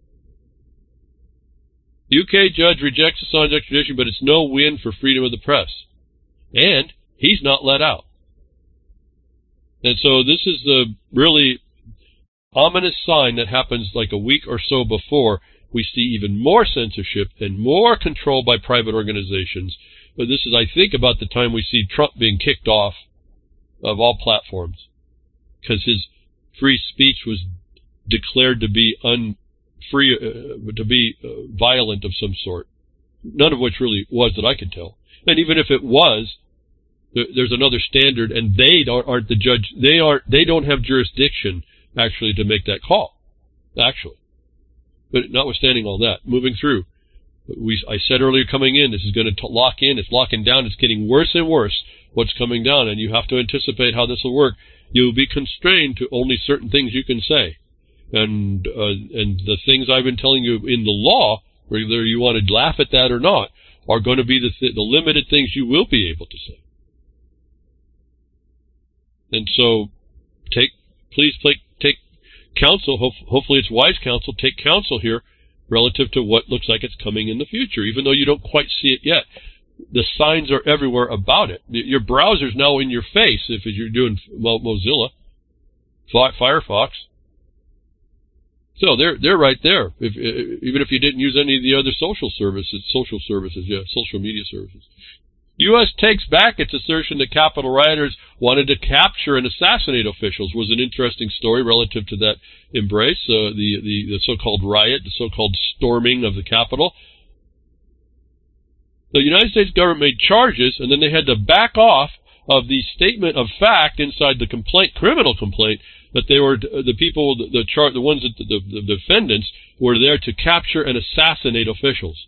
U K judge rejects Assange extradition, but it's no win for freedom of the press. And he's not let out. And so this is the really ominous sign that happens like a week or so before we see even more censorship and more control by private organizations. But this is, I think, about the time we see Trump being kicked off of all platforms because his free speech was declared to be unfree, uh, to be uh, violent of some sort. None of which really was that I could tell. And even if it was, there, there's another standard, and they don't, aren't the judge. They aren't. They don't have jurisdiction actually to make that call, actually. But notwithstanding all that, moving through, we, I said earlier coming in, this is going to lock in, it's locking down, it's getting worse and worse what's coming down, and you have to anticipate how this will work. You'll be constrained to only certain things you can say. And, uh, and the things I've been telling you in the law, whether you want to laugh at that or not, are going to be the, th- the limited things you will be able to say. And so, take, please take, take counsel, ho- hopefully it's wise counsel, take counsel here relative to what looks like it's coming in the future, even though you don't quite see it yet. The signs are everywhere about it. Your browser's now in your face if you're doing Mozilla, Firefox. So they're they're right there. If, even if you didn't use any of the other social services, social services, yeah, social media services. U S takes back its assertion that Capitol rioters wanted to capture and assassinate officials. Was an interesting story relative to that embrace, uh, the, the the so-called riot, the so-called storming of the Capitol. The United States government made charges, and then they had to back off of the statement of fact inside the complaint, criminal complaint, that they were the people, the the, char- the ones that the, the, the defendants were there to capture and assassinate officials.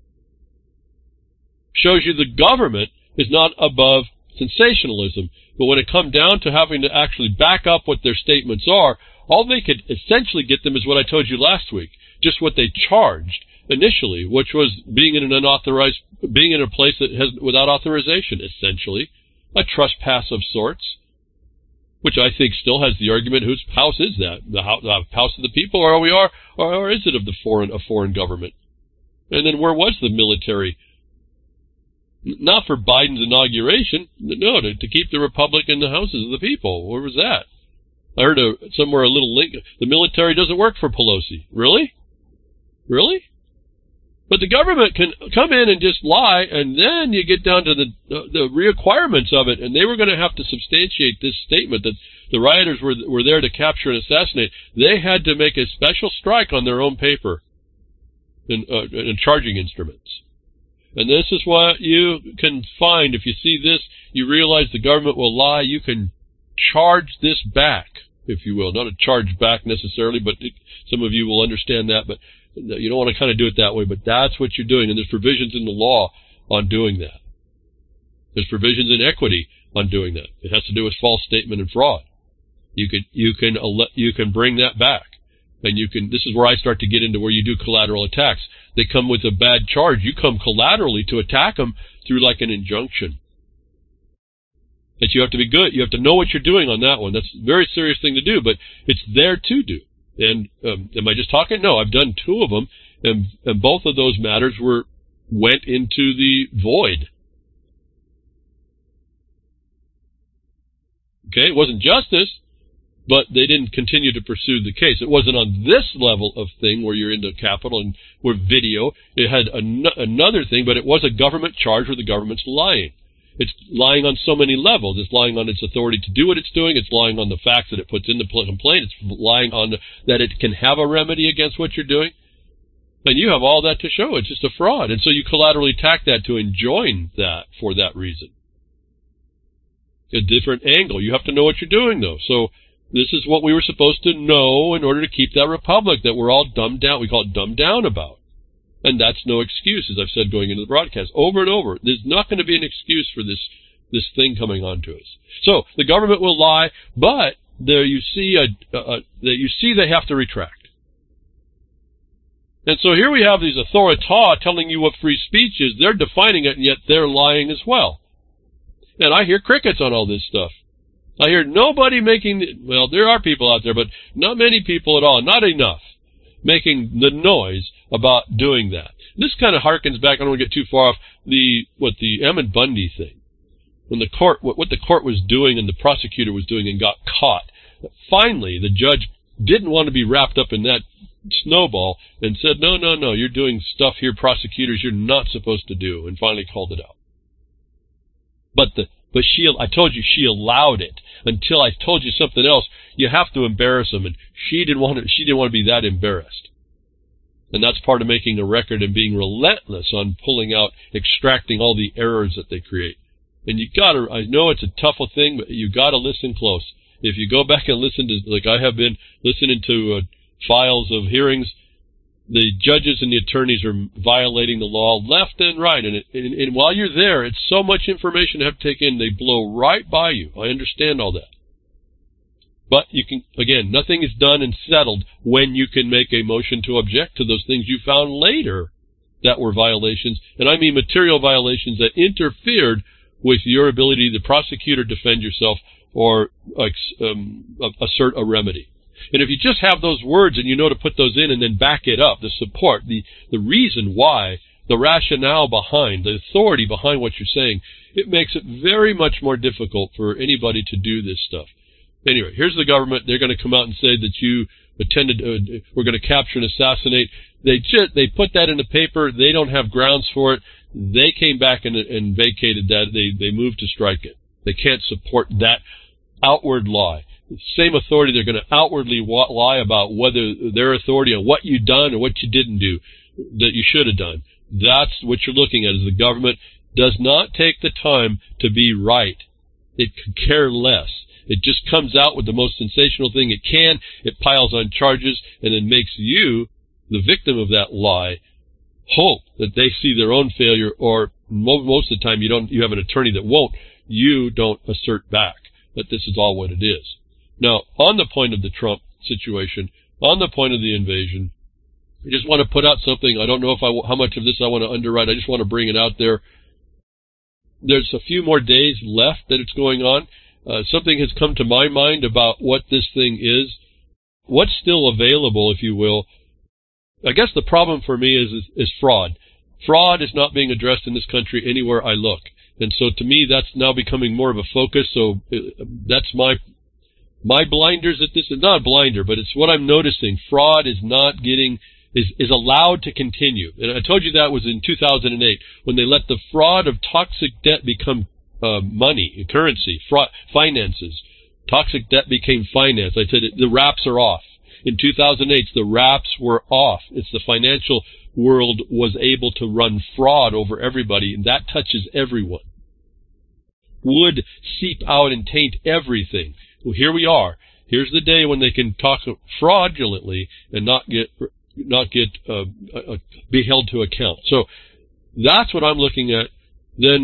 Shows you the government is not above sensationalism, but when it comes down to having to actually back up what their statements are, all they could essentially get them is what I told you last week, just what they charged initially, which was being in an unauthorized, being in a place that has without authorization, essentially a trespass of sorts, which I think still has the argument: whose house is that? The house, the house of the people, or we are, or, or is it of the foreign, a foreign government? And then where was the military? Not for Biden's inauguration, no, to, to keep the republic in the houses of the people. Where was that? I heard a, somewhere a little link. The military doesn't work for Pelosi. Really? Really? But the government can come in and just lie, and then you get down to the the, the requirements of it, and they were going to have to substantiate this statement that the rioters were were there to capture and assassinate. They had to make a special strike on their own paper and, uh, and charging instruments. And this is what you can find. If you see this, you realize the government will lie. You can charge this back, if you will. Not a charge back necessarily, but it, some of you will understand that. But you don't want to kind of do it that way. But that's what you're doing. And there's provisions in the law on doing that. There's provisions in equity on doing that. It has to do with false statement and fraud. You could, you can, you can bring that back. And you can, this is where I start to get into where you do collateral attacks. They come with a bad charge. You come collaterally to attack them through like an injunction. That you have to be good. You have to know what you're doing on that one. That's a very serious thing to do, but it's there to do. And um, am I just talking? No, I've done two of them, and, and both of those matters were went into the void. Okay, it wasn't justice, but they didn't continue to pursue the case. It wasn't on this level of thing where you're into capital and where video. It had an another thing, but it was a government charge where the government's lying. It's lying on so many levels. It's lying on its authority to do what it's doing. It's lying on the facts that it puts in the complaint. It's lying on the, that it can have a remedy against what you're doing. And you have all that to show. It's just a fraud. And so you collaterally attack that to enjoin that for that reason. A different angle. You have to know what you're doing, though. So this is what we were supposed to know in order to keep that republic that we're all dumbed down. We call it dumbed down about. And that's no excuse, as I've said going into the broadcast, over and over. There's not going to be an excuse for this this thing coming on to us. So the government will lie, but there you see a, a, a that you see they have to retract. And so here we have these authoritas telling you what free speech is. They're defining it, and yet they're lying as well. And I hear crickets on all this stuff. I hear nobody making, well, there are people out there, but not many people at all, not enough, making the noise about doing that. This kind of harkens back, I don't want to get too far off, the, what the Emmett Bundy thing. When the court, what, what the court was doing and the prosecutor was doing and got caught. Finally, the judge didn't want to be wrapped up in that snowball and said, no, no, no, you're doing stuff here, prosecutors, you're not supposed to do, and finally called it out. But the, but she, I told you she allowed it until I told you something else. You have to embarrass them, and she didn't want to, she didn't want to be that embarrassed. And that's part of making a record and being relentless on pulling out, extracting all the errors that they create. And you gotta, I know it's a tough thing, but you gotta listen close. If you go back and listen to, like I have been listening to uh, files of hearings, the judges and the attorneys are violating the law left and right. And, it, and, and while you're there, it's so much information to have to take in, they blow right by you. I understand all that. But you can, again, nothing is done and settled when you can make a motion to object to those things you found later that were violations. And I mean material violations that interfered with your ability to prosecute or defend yourself or um, assert a remedy. And if you just have those words and you know to put those in and then back it up, the support, the, the reason why, the rationale behind, the authority behind what you're saying, it makes it very much more difficult for anybody to do this stuff. Anyway, here's the government. They're going to come out and say that you attended, uh, we're going to capture and assassinate. They just, they put that in the paper. They don't have grounds for it. They came back and, and vacated that. They, they moved to strike it. They can't support that outward lie. Same authority, they're going to outwardly lie about whether their authority on what you've done or what you didn't do that you should have done. That's what you're looking at, is the government does not take the time to be right. It could care less. It just comes out with the most sensational thing it can. It piles on charges and then makes you, the victim of that lie, hope that they see their own failure, or most of the time you don't, you have an attorney that won't. You don't assert back that this is all what it is. Now, on the point of the Trump situation, on the point of the invasion, I just want to put out something. I don't know if I, how much of this I want to underwrite. I just want to bring it out there. There's a few more days left that it's going on. Uh, something has come to my mind about what this thing is. What's still available, if you will. I guess the problem for me is, is, is fraud. Fraud is not being addressed in this country anywhere I look. And so to me, that's now becoming more of a focus. So it, that's my... My blinders at this is not a blinder, but it's what I'm noticing. Fraud is not getting, is, is allowed to continue. And I told you that was in two thousand eight when they let the fraud of toxic debt become uh, money, currency, fraud, finances. Toxic debt became finance. I said the wraps are off. In two thousand eight, the wraps were off. It's the financial world was able to run fraud over everybody, and that touches everyone. Would seep out and taint everything. Well, here we are. Here's the day when they can talk fraudulently and not get not get uh, uh, be held to account. So that's what I'm looking at. Then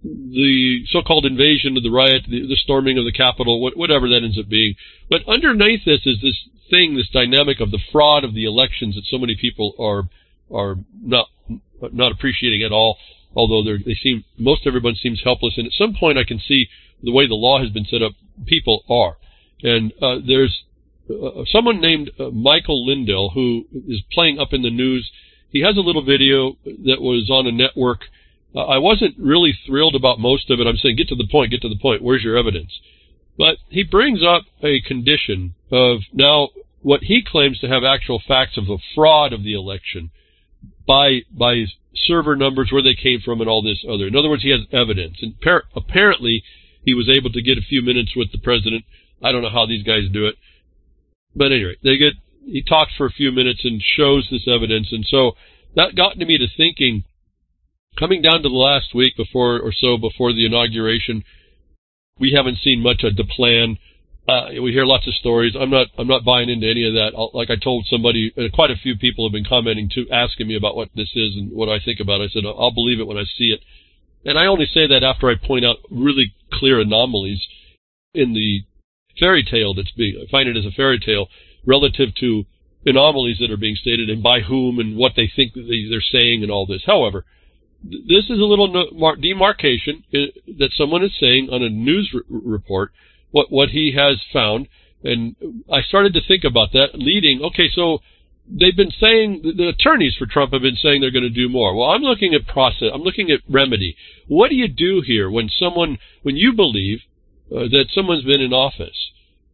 the so-called invasion of the riot, the, the storming of the Capitol, what, whatever that ends up being. But underneath this is this thing, this dynamic of the fraud of the elections that so many people are are not not appreciating at all. Although they seem, most everyone seems helpless, and at some point I can see the way the law has been set up, people are. And uh, there's uh, someone named uh, Michael Lindell who is playing up in the news. He has a little video that was on a network. Uh, I wasn't really thrilled about most of it. I'm saying, get to the point, get to the point. Where's your evidence? But he brings up a condition of now what he claims to have actual facts of the fraud of the election by by server numbers, where they came from, and all this other. In other words, he has evidence. And par- apparently, he was able to get a few minutes with the president. I don't know how these guys do it. But anyway, they get he talks for a few minutes and shows this evidence. And so that got me to thinking, coming down to the last week before or so before the inauguration, we haven't seen much of the plan. Uh, we hear lots of stories. I'm not, I'm not buying into any of that. I'll, like I told somebody, uh, quite a few people have been commenting to, asking me about what this is and what I think about it. I said, I'll believe it when I see it. And I only say that after I point out really clear anomalies in the fairy tale that's being, I find it as a fairy tale relative to anomalies that are being stated and by whom and what they think that they, they're saying and all this. However, th- this is a little no- demarcation uh, that someone is saying on a news r- report. What what he has found, and I started to think about that, leading, okay, so they've been saying, the attorneys for Trump have been saying they're going to do more. Well, I'm looking at process, I'm looking at remedy. What do you do here when someone, when you believe uh, that someone's been in office?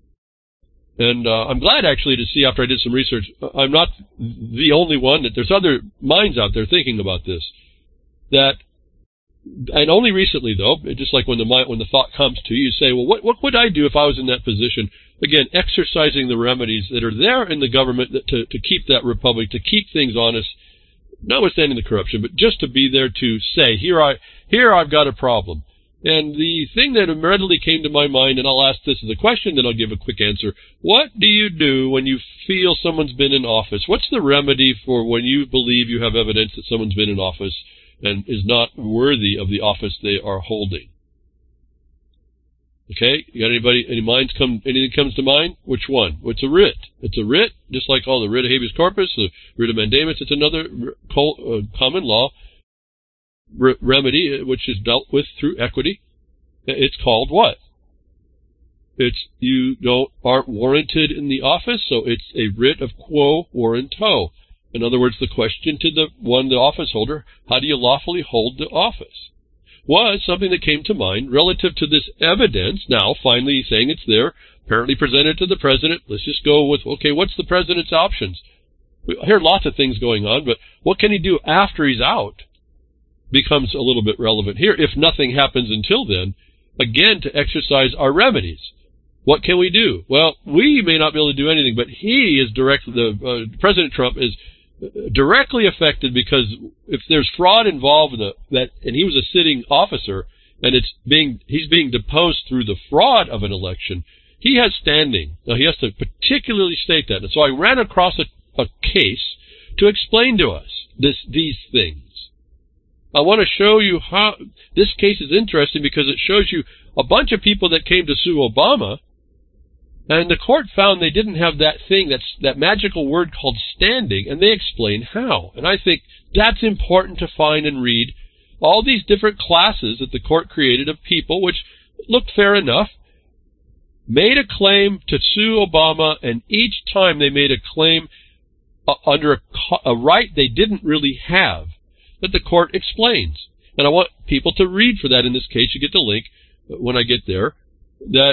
And uh, I'm glad, actually, to see, after I did some research, I'm not the only one, that there's other minds out there thinking about this, that and only recently, though, just like when the when the thought comes to you, you say, well, what what would I do if I was in that position? Again, exercising the remedies that are there in the government that, to to keep that republic, to keep things honest, notwithstanding the corruption, but just to be there to say, here I here I've got a problem. And the thing that readily came to my mind, and I'll ask this as a question, then I'll give a quick answer. What do you do when you feel someone's been in office? What's the remedy for when you believe you have evidence that someone's been in office and is not worthy of the office they are holding? Okay, you got anybody, any minds come, anything comes to mind? Which one? It's a writ. It's a writ, just like all the writ of habeas corpus, the writ of mandamus. It's another uh, common law re- remedy, which is dealt with through equity. It's called what? It's, you don't, aren't warranted in the office, so it's a writ of quo warranto. In other words, the question to the one, the office holder, how do you lawfully hold the office, was something that came to mind relative to this evidence. Now, finally saying it's there, apparently presented to the president. Let's just go with, okay, what's the president's options? We hear lots of things going on, but what can he do after he's out becomes a little bit relevant here. If nothing happens until then, again, to exercise our remedies. What can we do? Well, we may not be able to do anything, but he is directly, the uh, President Trump is directly affected, because if there's fraud involved in the, that, and he was a sitting officer, and it's being, he's being deposed through the fraud of an election, he has standing. Now, he has to particularly state that. And so I ran across a, a case to explain to us this, these things. I want to show you how this case is interesting, because it shows you a bunch of people that came to sue Obama, and the court found they didn't have that thing, that's that magical word called standing, and they explain how. And I think that's important to find and read. All these different classes that the court created of people, which looked fair enough, made a claim to sue Obama, and each time they made a claim uh, under a, a right they didn't really have, that the court explains. And I want people to read for that in this case. You get the link when I get there, that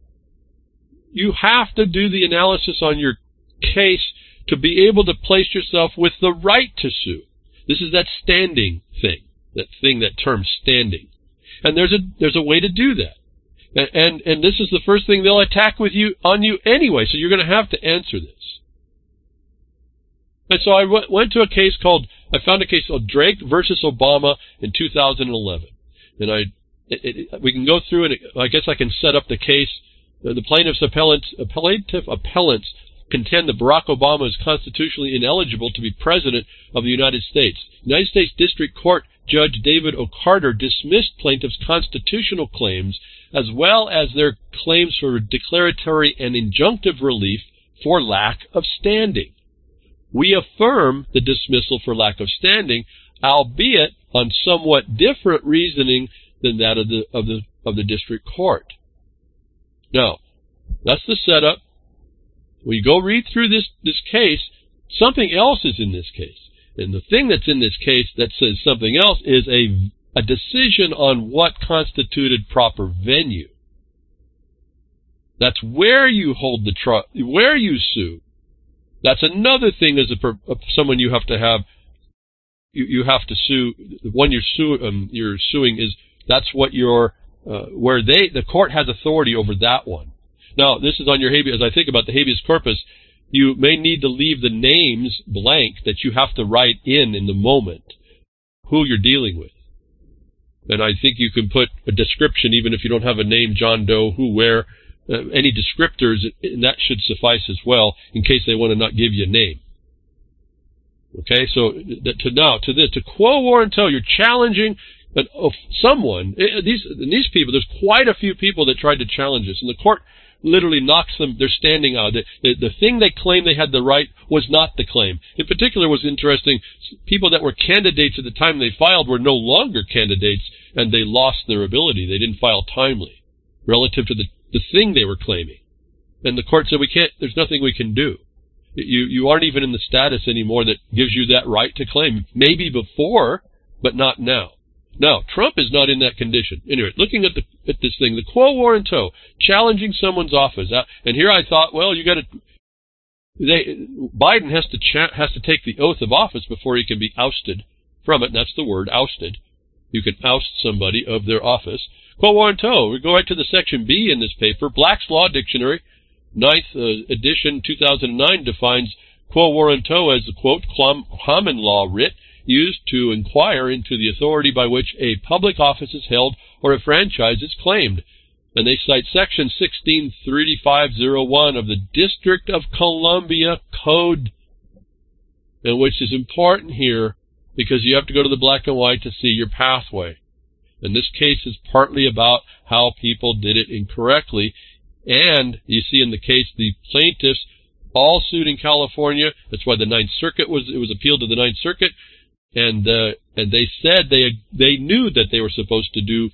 you have to do the analysis on your case to be able to place yourself with the right to sue. This is that standing thing, that thing, that term standing. And there's a there's a way to do that. And and, and this is the first thing they'll attack with you on you anyway, so you're going to have to answer this. And so I w- went to a case called, I found a case called Drake versus Obama in two thousand eleven. And I it, it, we can go through it. I guess I can set up the case. The plaintiff's appellants, appellative appellants contend that Barack Obama is constitutionally ineligible to be president of the United States. The United States District Court Judge David O'Carter dismissed plaintiffs' constitutional claims as well as their claims for declaratory and injunctive relief for lack of standing. We affirm the dismissal for lack of standing, albeit on somewhat different reasoning than that of the of the of the district court. Now, that's the setup. When you go read through this this case, something else is in this case. And the thing that's in this case that says something else is a, a decision on what constituted proper venue. That's where you hold the trial, where you sue. That's another thing as a, a someone you have to have. You, you have to sue. The one you're, sue, um, you're suing is that's what your uh, where they the court has authority over that one. Now this is on your habeas. As I think about the habeas corpus, you may need to leave the names blank that you have to write in in the moment who you're dealing with. And I think you can put a description, even if you don't have a name, John Doe, who, where, uh, any descriptors, and that should suffice as well in case they want to not give you a name. Okay, so to now, to this, to quo warranto, you're challenging an, of someone. These, these people, there's quite a few people that tried to challenge this, and the court literally knocks them, they're standing out. The, the, the thing they claimed they had the right was not the claim. In particular, was interesting, people that were candidates at the time they filed were no longer candidates, and they lost their ability. They didn't file timely relative to the, the thing they were claiming. And the court said, we can't, there's nothing we can do. You, you aren't even in the status anymore that gives you that right to claim. Maybe before, but not now. Now, Trump is not in that condition. Anyway, looking at the at this thing, the quo warranto, challenging someone's office, uh, and here I thought, well, you got to. They Biden has to cha- has to take the oath of office before he can be ousted from it. And that's the word, ousted. You can oust somebody of their office. Quo warranto. We go right to the section B in this paper. Black's Law Dictionary, ninth uh, edition, two thousand nine, defines quo warranto as the quote common law writ used to inquire into the authority by which a public office is held or a franchise is claimed. And they cite section sixteen thirty-five oh one of the District of Columbia Code, and which is important here because you have to go to the black and white to see your pathway. And this case is partly about how people did it incorrectly. And you see in the case, the plaintiffs all sued in California. That's why the Ninth Circuit was, it was appealed to the Ninth Circuit. And, uh, and they said they, they knew that they were supposed to do,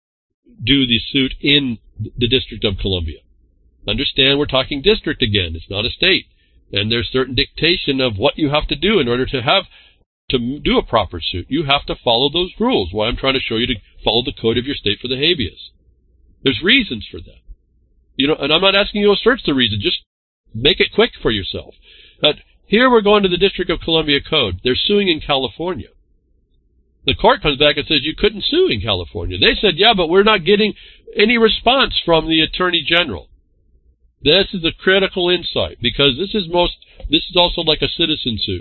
do the suit in the District of Columbia. Understand, we're talking district again. It's not a state. And there's certain dictation of what you have to do in order to have, to do a proper suit. You have to follow those rules. Why I'm trying to show you to follow the code of your state for the habeas. There's reasons for that. You know, and I'm not asking you to search the reason. Just make it quick for yourself. But here we're going to the District of Columbia Code. They're suing in California. The court comes back and says you couldn't sue in California. They said, yeah, but we're not getting any response from the Attorney General. This is a critical insight because this is most, this is also like a citizen suit.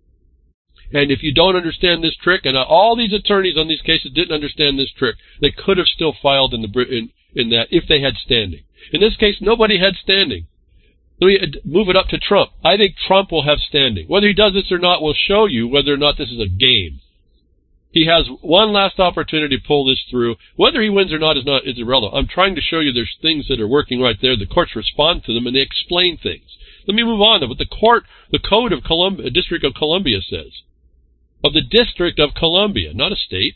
And if you don't understand this trick, and all these attorneys on these cases didn't understand this trick, they could have still filed in the in, in that if they had standing. In this case, nobody had standing. Let me move it up to Trump. I think Trump will have standing. Whether he does this or not will show you whether or not this is a game. He has one last opportunity to pull this through. Whether he wins or not is not is irrelevant. I'm trying to show you there's things that are working right there. The courts respond to them and they explain things. Let me move on to what the court, the Code of Columbia, District of Columbia says. Of the District of Columbia, not a state.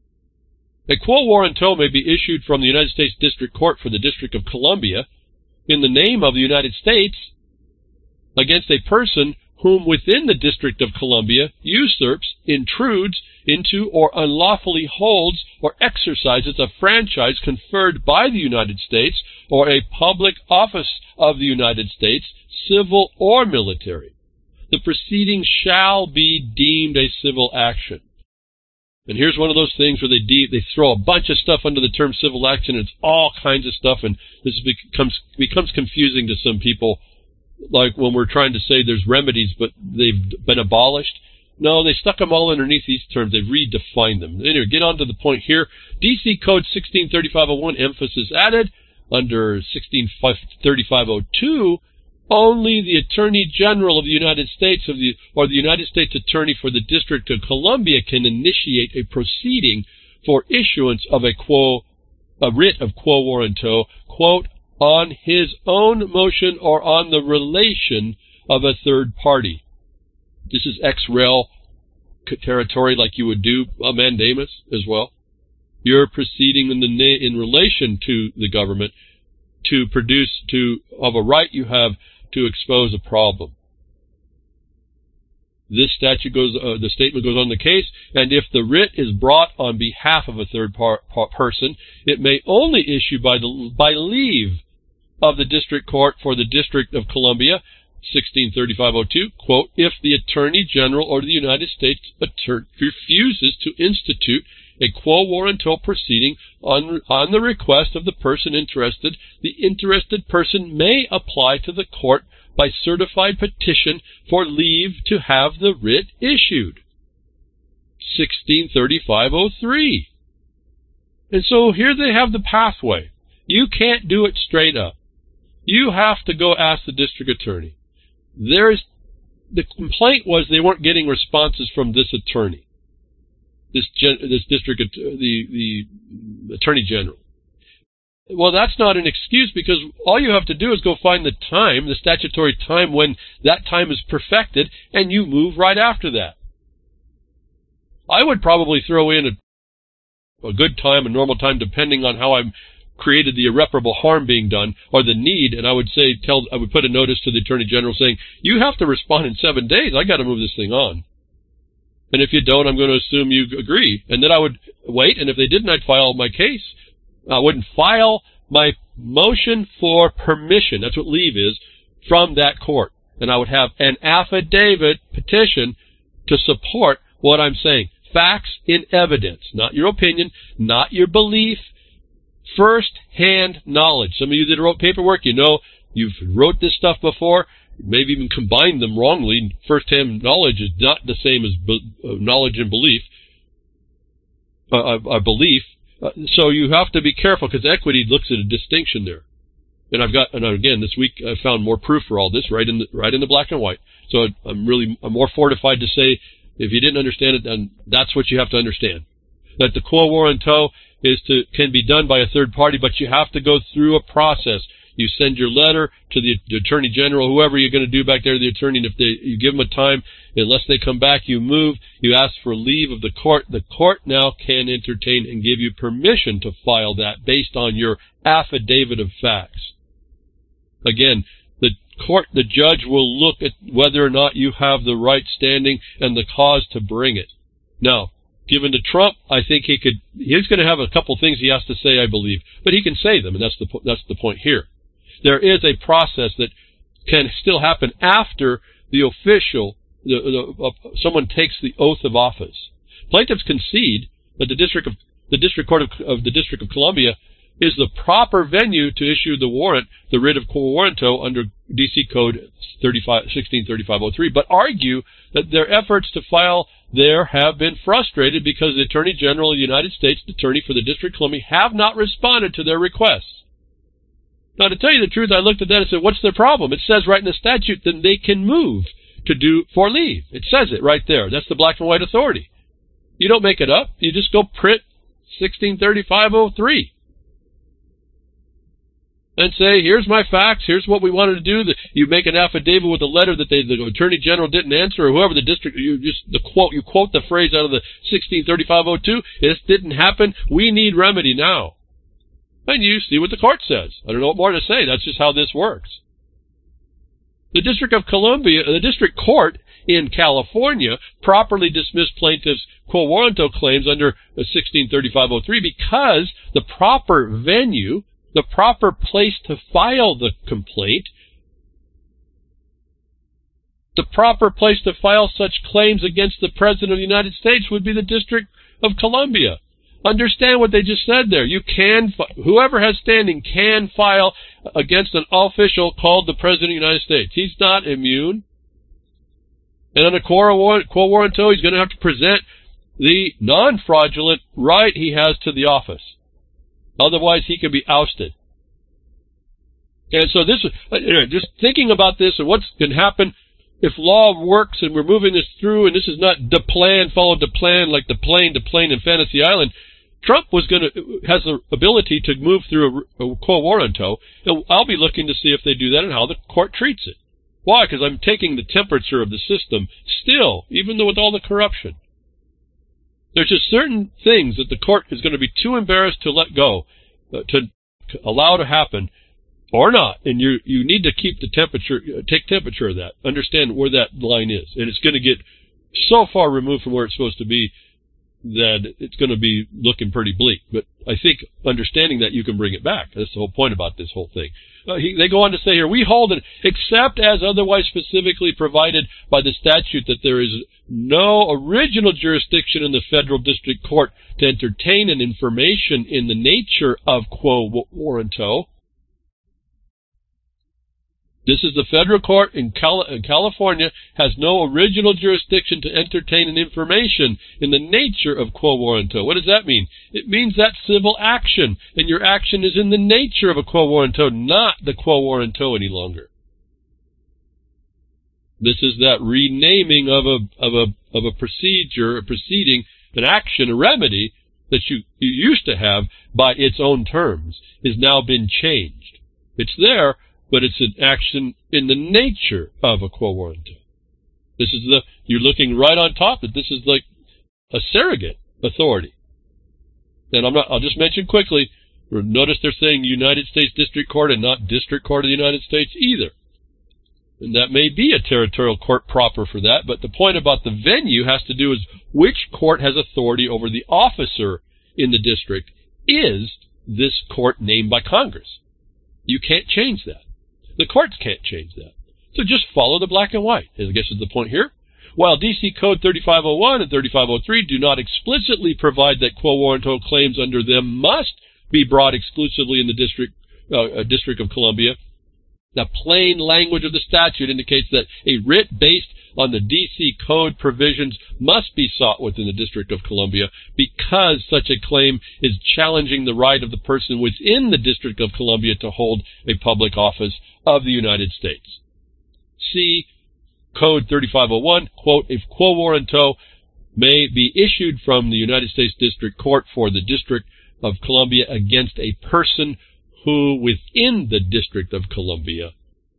A quo warranto may be issued from the United States District Court for the District of Columbia in the name of the United States against a person whom within the District of Columbia usurps, intrudes into, or unlawfully holds or exercises a franchise conferred by the United States or a public office of the United States, civil or military. The proceeding shall be deemed a civil action. And here's one of those things where they de- they throw a bunch of stuff under the term civil action, and it's all kinds of stuff, and this becomes becomes confusing to some people, like when we're trying to say there's remedies, but they've been abolished. No, they stuck them all underneath these terms. They've redefined them. Anyway, get on to the point here. D C Code sixteen thirty-five oh one, emphasis added. Under sixteen thirty-five oh two, only the Attorney General of the United States of the, or the United States Attorney for the District of Columbia can initiate a proceeding for issuance of a quo, a writ of quo warranto, quote, on his own motion or on the relation of a third party. This is ex rel territory, like you would do a mandamus as well. You're proceeding in the na- in relation to the government to produce, to of a right you have to expose a problem. This statute goes, uh, the statement goes on the case, and if the writ is brought on behalf of a third par- par- person, it may only issue by the by leave of the District Court for the District of Columbia, sixteen thirty-five oh two, quote, if the Attorney General or the United States Attorney refuses to institute a quo warranto proceeding on, on the request of the person interested, the interested person may apply to the court by certified petition for leave to have the writ issued. sixteen thirty-five oh three. And so here they have the pathway. You can't do it straight up. You have to go ask the district attorney. There's, the complaint was they weren't getting responses from this attorney, this gen, this district, the the attorney general. Well, that's not an excuse, because all you have to do is go find the time, the statutory time when that time is perfected, and you move right after that. I would probably throw in a, a good time, a normal time, depending on how I'm created the irreparable harm being done, or the need, and I would say, tell, I would put a notice to the Attorney General saying, you have to respond in seven days. I got to move this thing on. And if you don't, I'm going to assume you agree. And then I would wait, and if they didn't, I'd file my case. I wouldn't file my motion for permission, that's what leave is, from that court. And I would have an affidavit petition to support what I'm saying. Facts in evidence, not your opinion, not your belief, first-hand knowledge. Some of you that wrote paperwork, you know, you've wrote this stuff before, maybe even combined them wrongly. First-hand knowledge is not the same as be- uh, knowledge and belief, uh, uh, belief. Uh, so you have to be careful, because equity looks at a distinction there. And I've got, and again, this week I found more proof for all this, right in the, right in the black and white. So I'm really, I'm more fortified to say, if you didn't understand it, then that's what you have to understand. That the quo warranto is to, can be done by a third party, but you have to go through a process. You send your letter to the, the Attorney General, whoever you're going to do back there, the attorney, and if they, you give them a time, unless they come back, you move, you ask for leave of the court. The court now can entertain and give you permission to file that based on your affidavit of facts. Again, the court, the judge will look at whether or not you have the right standing and the cause to bring it. Now, given to Trump, I think he could, he's going to have a couple things he has to say, I believe, but he can say them, and that's the, that's the point here. There is a process that can still happen after the official, the, the, uh, someone takes the oath of office. Plaintiffs concede that the district of, the district court of, of the District of Columbia is the proper venue to issue the warrant, the writ of quo warranto under D C Code sixteen thirty-five oh three, but argue that their efforts to file there have been frustrated because the Attorney General of the United States, the Attorney for the District of Columbia, have not responded to their requests. Now, to tell you the truth, I looked at that and said, what's their problem? It says right in the statute that they can move to do for leave. It says it right there. That's the black and white authority. You don't make it up. You just go print sixteen thirty-five oh three. And say, here's my facts, here's what we wanted to do. The, you make an affidavit with a letter that they, the Attorney General didn't answer, or whoever the district, you just the quote, you quote the phrase out of the sixteen thirty-five oh two, this didn't happen, we need remedy now. And you see what the court says. I don't know what more to say, that's just how this works. The District of Columbia, the District Court in California properly dismissed plaintiffs' quo warranto claims under sixteen thirty-five oh three because the proper venue, the proper place to file the complaint, the proper place to file such claims against the President of the United States would be the District of Columbia. Understand what they just said there. You can, whoever has standing can file against an official called the President of the United States. He's not immune. And on a quo warranto, he's going to have to present the non-fraudulent right he has to the office. Otherwise, he can be ousted. And so this, anyway, just thinking about this and what's going to happen if law works and we're moving this through, and this is not the plan, followed the plan like the plane to plane in Fantasy Island. Trump was going to has the ability to move through a, a quo warranto, and I'll be looking to see if they do that and how the court treats it. Why? Because I'm taking the temperature of the system still, even though with all the corruption. There's just certain things that the court is going to be too embarrassed to let go, uh, to, to allow to happen, or not. And you you need to keep the temperature, uh, take temperature of that, understand where that line is, and it's going to get so far removed from where it's supposed to be that it's going to be looking pretty bleak. But I think understanding that, you can bring it back. That's the whole point about this whole thing. Uh, he, they go on to say here, we hold it, except as otherwise specifically provided by the statute, that there is no original jurisdiction in the federal district court to entertain an information in the nature of quo warranto. This is the federal court in, Cali- in California has no original jurisdiction to entertain an information in the nature of quo warranto. What does that mean? It means that civil action, and your action is in the nature of a quo warranto, not the quo warranto any longer. This is that renaming of a of a of a procedure, a proceeding, an action, a remedy that you, you used to have by its own terms has now been changed. It's there, but it's an action in the nature of a quo warranto. This is the, you're looking right on top that this is like a surrogate authority. And I'm not, I'll just mention quickly, notice they're saying United States District Court and not District Court of the United States either. And that may be a territorial court proper for that, but the point about the venue has to do with which court has authority over the officer in the district. Is this court named by Congress? You can't change that. The courts can't change that. So just follow the black and white, I guess is the point here. While D C Code thirty-five oh one and thirty-five oh three do not explicitly provide that quo warranto claims under them must be brought exclusively in the District, uh, District of Columbia, the plain language of the statute indicates that a writ based on the D C Code provisions must be sought within the District of Columbia because such a claim is challenging the right of the person within the District of Columbia to hold a public office of the United States. See Code thirty-five oh one, quote, if quo warranto may be issued from the United States District Court for the District of Columbia against a person who within the District of Columbia,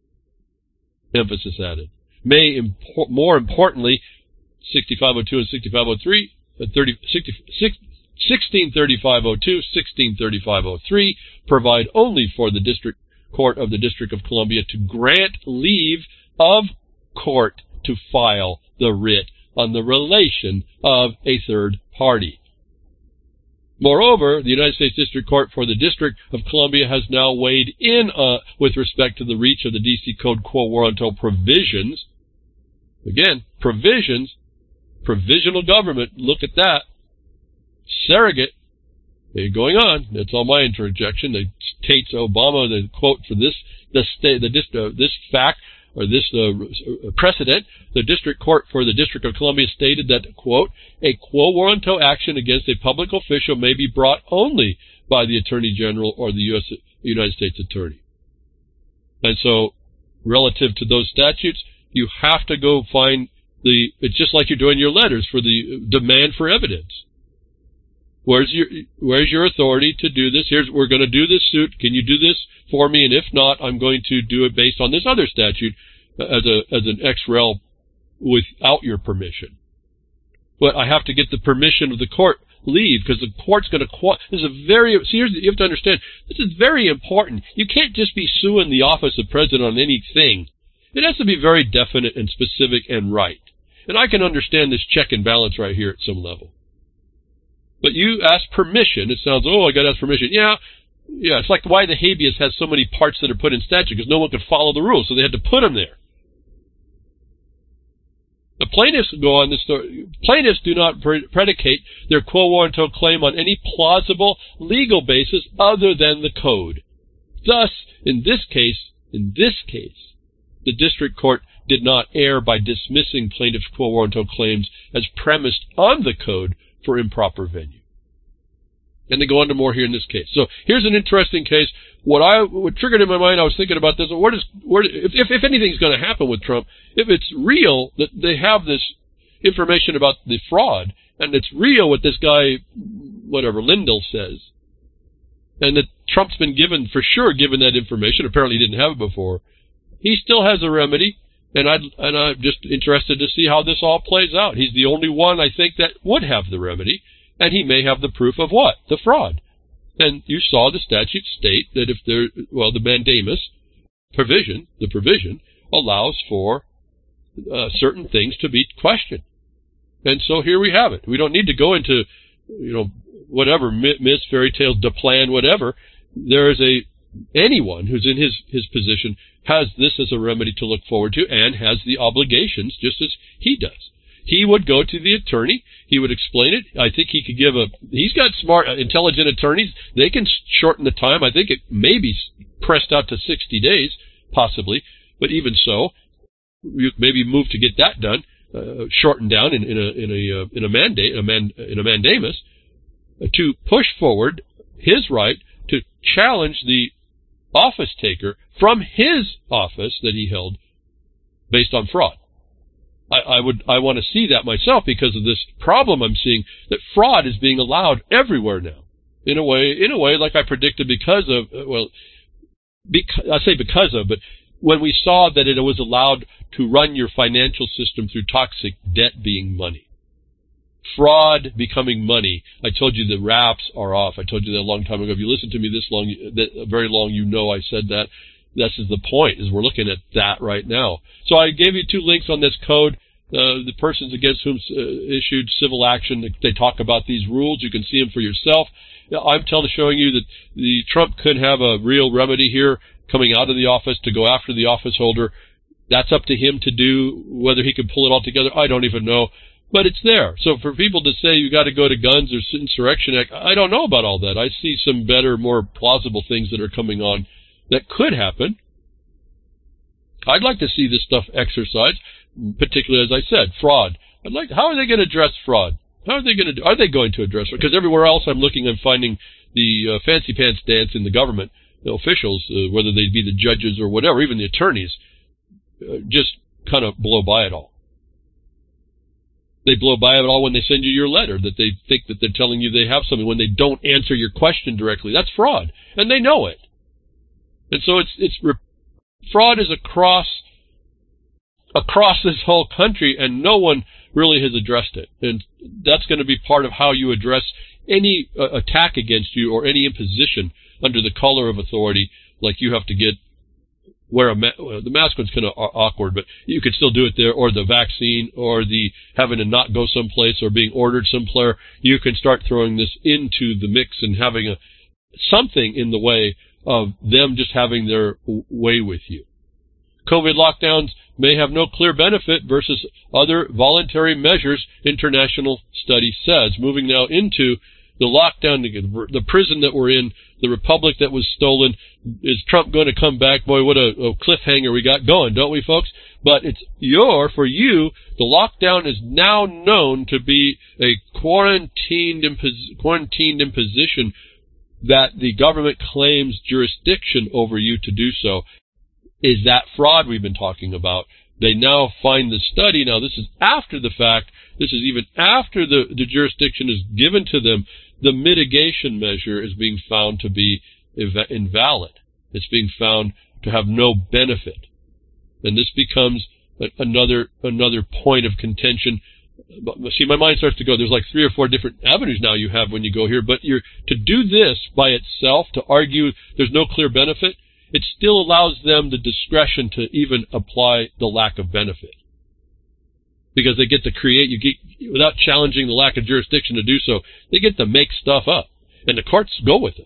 emphasis added, may impor- more importantly, sixty-five oh two and sixty-five oh three, uh, thirty, sixty, sixteen thirty-five oh two, sixteen thirty-five oh three provide only for the District Court of the District of Columbia to grant leave of court to file the writ on the relation of a third party. Moreover, the United States District Court for the District of Columbia has now weighed in uh, with respect to the reach of the D C Code quo warranto provisions. Again, provisions, provisional government, look at that. Surrogate, going on, that's all my interjection. It states Obama, the quote for this, the state, the, uh, this fact, or this uh, precedent, the District Court for the District of Columbia stated that, quote, a quo warranto action against a public official may be brought only by the Attorney General or the U S United States Attorney. And so, relative to those statutes, you have to go find the, it's just like you're doing your letters for the demand for evidence. Where's your, where's your authority to do this? Here's, we're going to do this suit. Can you do this for me? And if not, I'm going to do it based on this other statute as a, as an ex rel without your permission. But I have to get the permission of the court leave because the court's going to, this is a very, see, here's, you have to understand, this is very important. You can't just be suing the office of president on anything. It has to be very definite and specific and right. And I can understand this check and balance right here at some level. But you ask permission. It sounds, oh, I got to ask permission. Yeah, yeah. It's like why the habeas has so many parts that are put in statute because no one could follow the rules, so they had to put them there. The plaintiffs go on this story. Plaintiffs do not pre- predicate their quo warranto claim on any plausible legal basis other than the code. Thus, in this case, in this case, the district court did not err by dismissing plaintiffs' quo warranto claims as premised on the code for improper venue. And they go on to more here in this case. So here's an interesting case. what I what triggered in my mind, I was thinking about this. Where does where if if, if anything's going to happen with Trump, if it's real that they have this information about the fraud, and it's real what this guy, whatever Lindell says, and that Trump's been given for sure given that information. Apparently, he didn't have it before. He still has a remedy, and I and I'm just interested to see how this all plays out. He's the only one I think that would have the remedy, and he may have the proof of what? The fraud. And you saw the statute state that if there, well, the mandamus provision, the provision allows for uh, certain things to be questioned. And so here we have it. We don't need to go into, you know, whatever, myths, fairy tales, the plan, whatever. There is a, anyone who's in his, his position has this as a remedy to look forward to and has the obligations just as he does. He would go to the attorney. He would explain it. I think he could give a, he's got smart, intelligent attorneys. They can shorten the time. I think it may be pressed out to sixty days, possibly. But even so, you maybe move to get that done, uh, shortened down in, in a, in a, uh, in a mandate, a man, in a mandamus, uh, to push forward his right to challenge the office taker from his office that he held based on fraud. I, I would, I want to see that myself because of this problem I'm seeing that fraud is being allowed everywhere now. In a way, in a way, like I predicted because of, well, because, I say because of, but when we saw that it was allowed to run your financial system through toxic debt being money. Fraud becoming money. I told you the wraps are off. I told you that a long time ago. If you listen to me this long, that very long, you know I said that. This is the point, is we're looking at that right now. So I gave you two links on this code. Uh, the persons against whom uh, issued civil action, they talk about these rules. You can see them for yourself. I'm telling, showing you that the Trump could have a real remedy here coming out of the office to go after the office holder. That's up to him to do. Whether he can pull it all together, I don't even know. But it's there. So for people to say you got to go to guns or insurrection act, I don't know about all that. I see some better, more plausible things that are coming on that could happen. I'd like to see this stuff exercised, particularly, as I said, fraud. I'd like. How are they going to address fraud? How are they going to? Are they going to address it? Because everywhere else I'm looking, I'm finding the uh, fancy pants dance in the government, the officials, uh, whether they be the judges or whatever, even the attorneys, uh, just kind of blow by it all. They blow by it all when they send you your letter that they think that they're telling you they have something when they don't answer your question directly. That's fraud, and they know it. And so it's it's fraud is across across this whole country, and no one really has addressed it. And that's going to be part of how you address any uh, attack against you or any imposition under the color of authority. Like you have to get wear a ma- well, the mask one's kind of awkward, but you could still do it there, or the vaccine, or the having to not go someplace, or being ordered somewhere. You can start throwing this into the mix and having a something in the way of them just having their way with you. COVID lockdowns may have no clear benefit versus other voluntary measures, international study says. Moving now into the lockdown, the prison that we're in, the republic that was stolen. Is Trump going to come back? Boy, what a, a cliffhanger we got going, don't we, folks? But it's your, for you, the lockdown is now known to be a quarantined, impos- quarantined imposition that the government claims jurisdiction over you to do so. Is that fraud we've been talking about? They now find the study. Now, this is after the fact. This is even after the, the jurisdiction is given to them. The mitigation measure is being found to be ev- invalid. It's being found to have no benefit. And this becomes a, another another point of contention. See, my mind starts to go, there's like three or four different avenues now you have when you go here, but you're to do this by itself, to argue there's no clear benefit, it still allows them the discretion to even apply the lack of benefit. Because they get to create, you get, without challenging the lack of jurisdiction to do so, they get to make stuff up. And the courts go with it.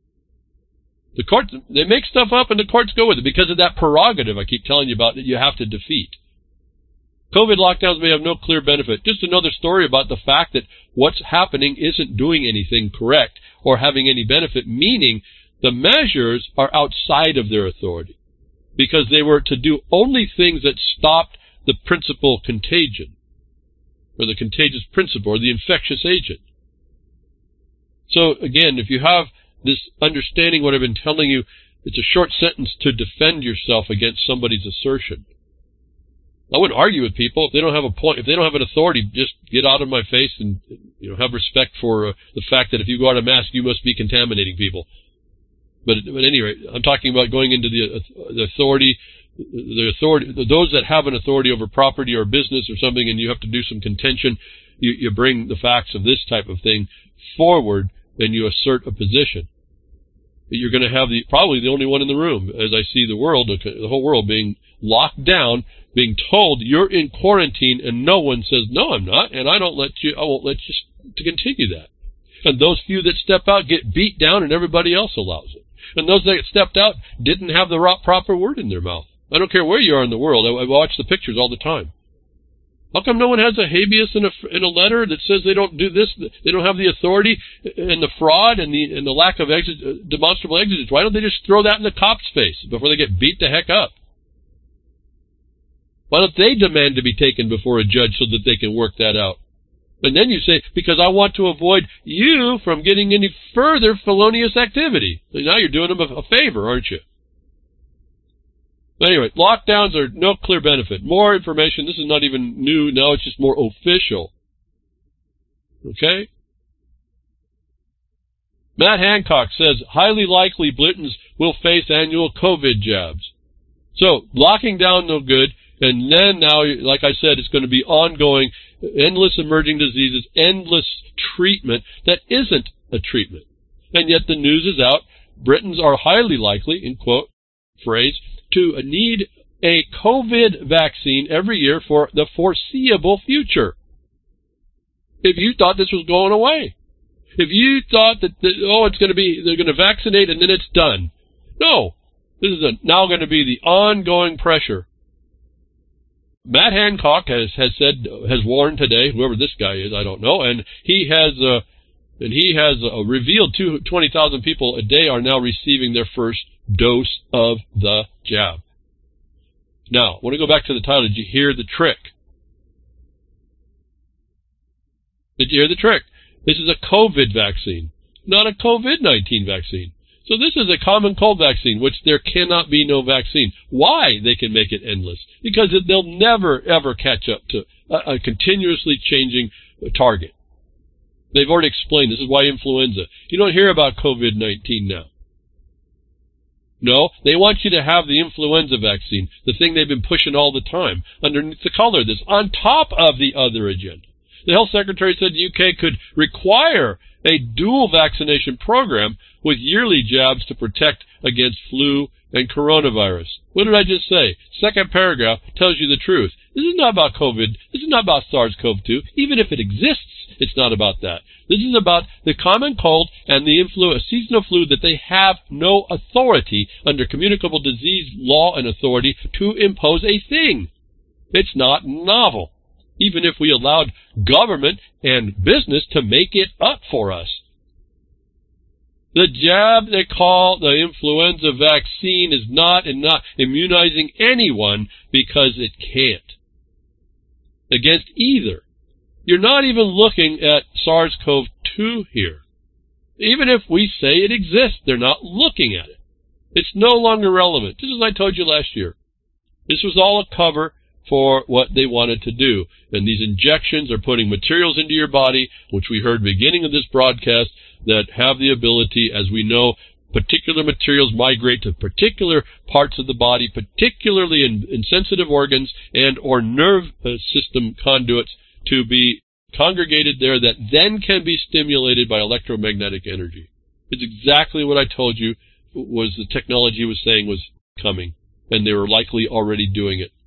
The courts, they make stuff up and the courts go with it because of that prerogative I keep telling you about that you have to defeat. COVID lockdowns may have no clear benefit. Just another story about the fact that what's happening isn't doing anything correct or having any benefit, meaning the measures are outside of their authority because they were to do only things that stopped the principal contagion or the contagious principle or the infectious agent. So again, if you have this understanding what I've been telling you, it's a short sentence to defend yourself against somebody's assertion. I wouldn't argue with people if they don't have a point. If they don't have an authority, just get out of my face and, you know, have respect for uh, the fact that if you go out of mask, you must be contaminating people. But, but at any rate, I'm talking about going into the, uh, the authority, the authority, those that have an authority over property or business or something, and you have to do some contention. You, you bring the facts of this type of thing forward, and you assert a position. You're going to have the probably the only one in the room, as I see the world, the whole world being locked down, being told you're in quarantine, and no one says, no, I'm not, and I don't let you, I won't let you to continue that. And those few that step out get beat down, and everybody else allows it. And those that stepped out didn't have the proper word in their mouth. I don't care where you are in the world. I, I watch the pictures all the time. How come no one has a habeas in a, in a letter that says they don't do this, they don't have the authority, and the fraud and the and the lack of exig- demonstrable exigence? Why don't they just throw that in the cop's face before they get beat the heck up? Why don't they demand to be taken before a judge so that they can work that out? And then you say, because I want to avoid you from getting any further felonious activity. So now you're doing them a, a favor, aren't you? Anyway, lockdowns are no clear benefit. More information. This is not even new. Now it's just more official. Okay? Matt Hancock says, highly likely Britons will face annual COVID jabs. So, locking down no good. And then now, like I said, it's going to be ongoing, endless emerging diseases, endless treatment that isn't a treatment. And yet the news is out. Britons are highly likely, in quote, phrase, to need a COVID vaccine every year for the foreseeable future. If you thought this was going away. If you thought that, that oh, it's going to be, they're going to vaccinate and then it's done. No. This is a, now going to be the ongoing pressure. Matt Hancock has, has said, has warned today, whoever this guy is, I don't know, and he has, uh, and he has uh, revealed to twenty thousand people a day are now receiving their first dose of the jab. Now, I want to go back to the title. Did you hear the trick? Did you hear the trick? This is a COVID vaccine, not a COVID nineteen vaccine. So this is a common cold vaccine, which there cannot be no vaccine. Why they can make it endless? Because it, they'll never, ever catch up to a, a continuously changing target. They've already explained this is why influenza. You don't hear about COVID nineteen now. No, they want you to have the influenza vaccine, the thing they've been pushing all the time, underneath the color of this, on top of the other agenda. The health secretary said the U K could require a dual vaccination program with yearly jabs to protect against flu and coronavirus. What did I just say? Second paragraph tells you the truth. This is not about COVID. This is not about SARS CoV two. Even if it exists, it's not about that. This is about the common cold and the influ- seasonal flu that they have no authority under communicable disease law and authority to impose a thing. It's not novel, even if we allowed government and business to make it up for us. The jab they call the influenza vaccine is not and not immunizing anyone because it can't. Against either. You're not even looking at SARS CoV two here. Even if we say it exists, they're not looking at it. It's no longer relevant. Just as I told you last year. This was all a cover for what they wanted to do. And these injections are putting materials into your body, which we heard beginning of this broadcast, that have the ability, as we know, particular materials migrate to particular parts of the body, particularly in, in sensitive organs and or nerve uh, system conduits, to be congregated there that then can be stimulated by electromagnetic energy. It's exactly what I told you was the technology was saying was coming, and they were likely already doing it.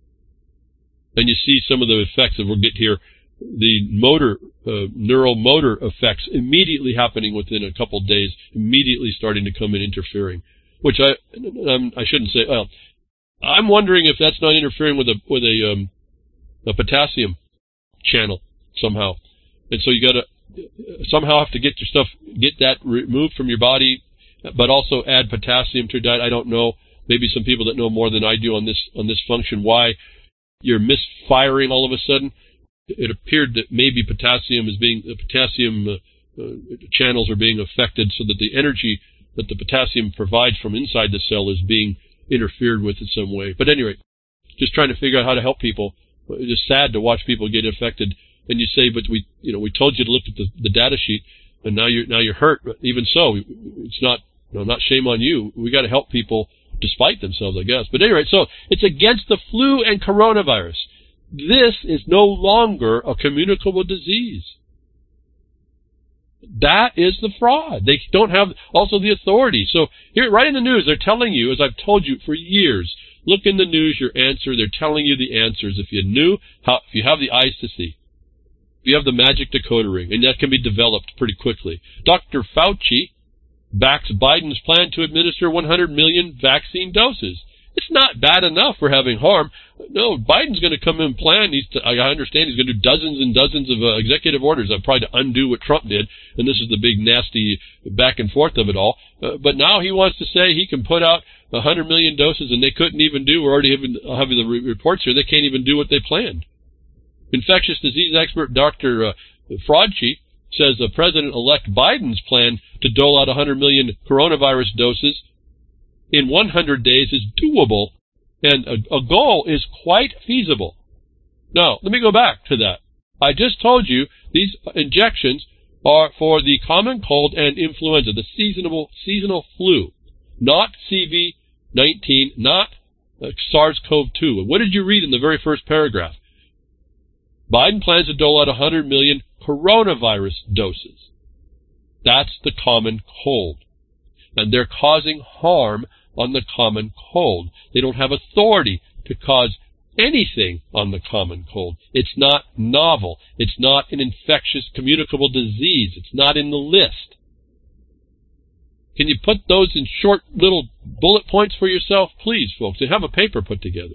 And you see some of the effects that we'll get here, the motor, uh, neuromotor effects immediately happening within a couple of days, immediately starting to come in interfering, which I I'm, I shouldn't say. Well, I'm wondering if that's not interfering with a with a um, a potassium channel somehow, and so you got to somehow have to get your stuff, get that removed from your body, but also add potassium to your diet. I don't know. Maybe some people that know more than I do on this on this function, why you're misfiring all of a sudden. It appeared that maybe potassium is being the potassium uh, uh, channels are being affected so that the energy that the potassium provides from inside the cell is being interfered with in some way. But anyway, just trying to figure out how to help people. It's just sad to watch people get affected. And you say, but we, you know, we told you to look at the, the data sheet, and now you're now you're hurt. But even so, it's not, you know, not shame on you. We got to help people despite themselves, I guess. But anyway, so it's against the flu and coronavirus. This is no longer a communicable disease. That is the fraud. They don't have also the authority. So here, right in the news, they're telling you, as I've told you for years, look in the news, your answer. They're telling you the answers. If you knew how, if you have the eyes to see, if you have the magic decoder ring, and that can be developed pretty quickly. Doctor Fauci backs Biden's plan to administer one hundred million vaccine doses. It's not bad enough for having harm. No, Biden's going to come in and plan. He's to, I understand he's going to do dozens and dozens of uh, executive orders. I've tried to undo what Trump did, and this is the big nasty back and forth of it all. Uh, but now he wants to say he can put out one hundred million doses, and they couldn't even do, we're already having, having the re- reports here, they can't even do what they planned. Infectious disease expert Doctor Uh, Fauci says uh, President-elect Biden's plan to dole out one hundred million coronavirus doses in one hundred days is doable, and a, a goal is quite feasible. Now, let me go back to that. I just told you these injections are for the common cold and influenza, the seasonal seasonal flu, not C V nineteen, not uh, SARS CoV two. What did you read in the very first paragraph? Biden plans to dole out one hundred million coronavirus doses. That's the common cold. And they're causing harm on the common cold. They don't have authority to cause anything on the common cold. It's not novel. It's not an infectious communicable disease. It's not in the list. Can you put those in short little bullet points for yourself? Please, folks, and have a paper put together.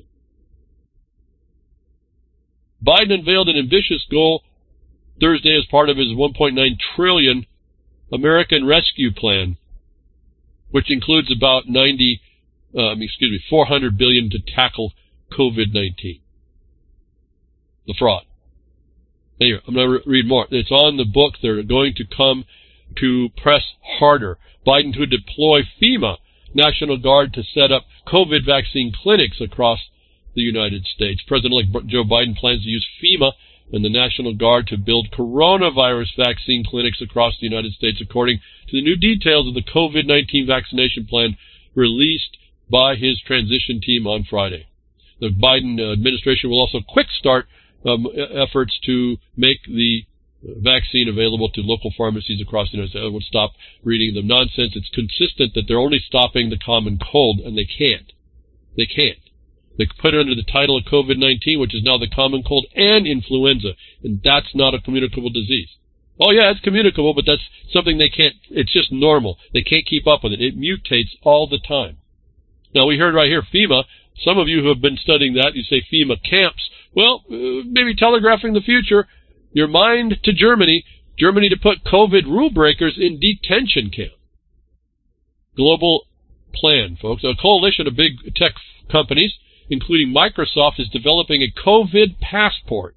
Biden unveiled an ambitious goal Thursday as part of his one point nine trillion dollars American Rescue Plan, which includes about ninety, um, excuse me, four hundred billion dollars to tackle COVID nineteen. The fraud. Anyway, I'm going to read more. It's on the book. They're going to come to press harder. Biden to deploy FEMA, National Guard, to set up COVID vaccine clinics across the United States. President-elect Joe Biden plans to use FEMA and the National Guard to build coronavirus vaccine clinics across the United States, according to the new details of the COVID nineteen vaccination plan released by his transition team on Friday. The Biden administration will also quick start um, efforts to make the vaccine available to local pharmacies across the United States. I will stop reading the nonsense. It's consistent that they're only stopping the common cold, and they can't. They can't. They put it under the title of COVID nineteen, which is now the common cold and influenza, and that's not a communicable disease. Oh, yeah, it's communicable, but that's something they can't, it's just normal. They can't keep up with it. It mutates all the time. Now, we heard right here, FEMA. Some of you who have been studying that, you say FEMA camps. Well, uh, maybe telegraphing the future. Your mind to Germany. Germany to put COVID rule breakers in detention camp. Global plan, folks. A coalition of big tech companies, including Microsoft, is developing a COVID passport.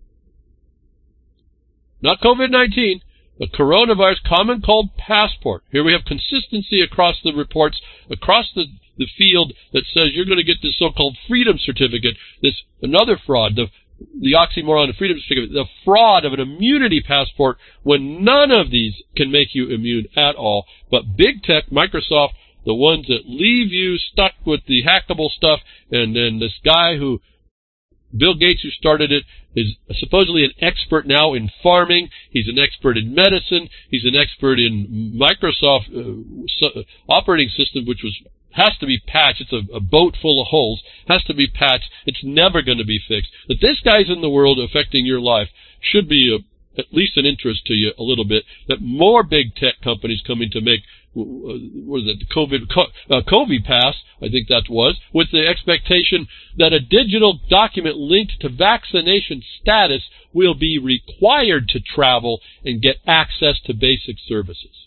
Not COVID nineteen, the coronavirus common cold passport. Here we have consistency across the reports, across the, the field that says you're going to get this so-called freedom certificate, this another fraud, the, the oxymoron of freedom certificate, the fraud of an immunity passport when none of these can make you immune at all. But big tech, Microsoft, the ones that leave you stuck with the hackable stuff, and then this guy who, Bill Gates, who started it, is supposedly an expert now in farming. He's an expert in medicine. He's an expert in Microsoft uh, operating system, which was has to be patched. It's a, a boat full of holes. Has to be patched. It's never going to be fixed. That this guy's in the world affecting your life should be a, at least an interest to you a little bit. That more big tech companies coming to make what is it, the COVID, uh, COVID pass, I think that was, with the expectation that a digital document linked to vaccination status will be required to travel and get access to basic services.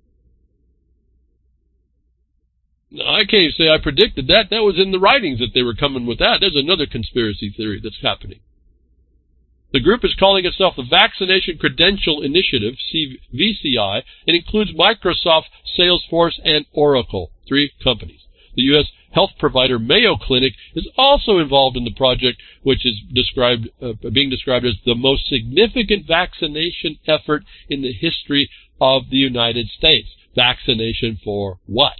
Now, I can't even say I predicted that. That was in the writings that they were coming with that. There's another conspiracy theory that's happening. The group is calling itself the Vaccination Credential Initiative, V C I, and includes Microsoft, Salesforce, and Oracle, three companies. The U S health provider Mayo Clinic is also involved in the project, which is described, uh, being described as the most significant vaccination effort in the history of the United States. Vaccination for what?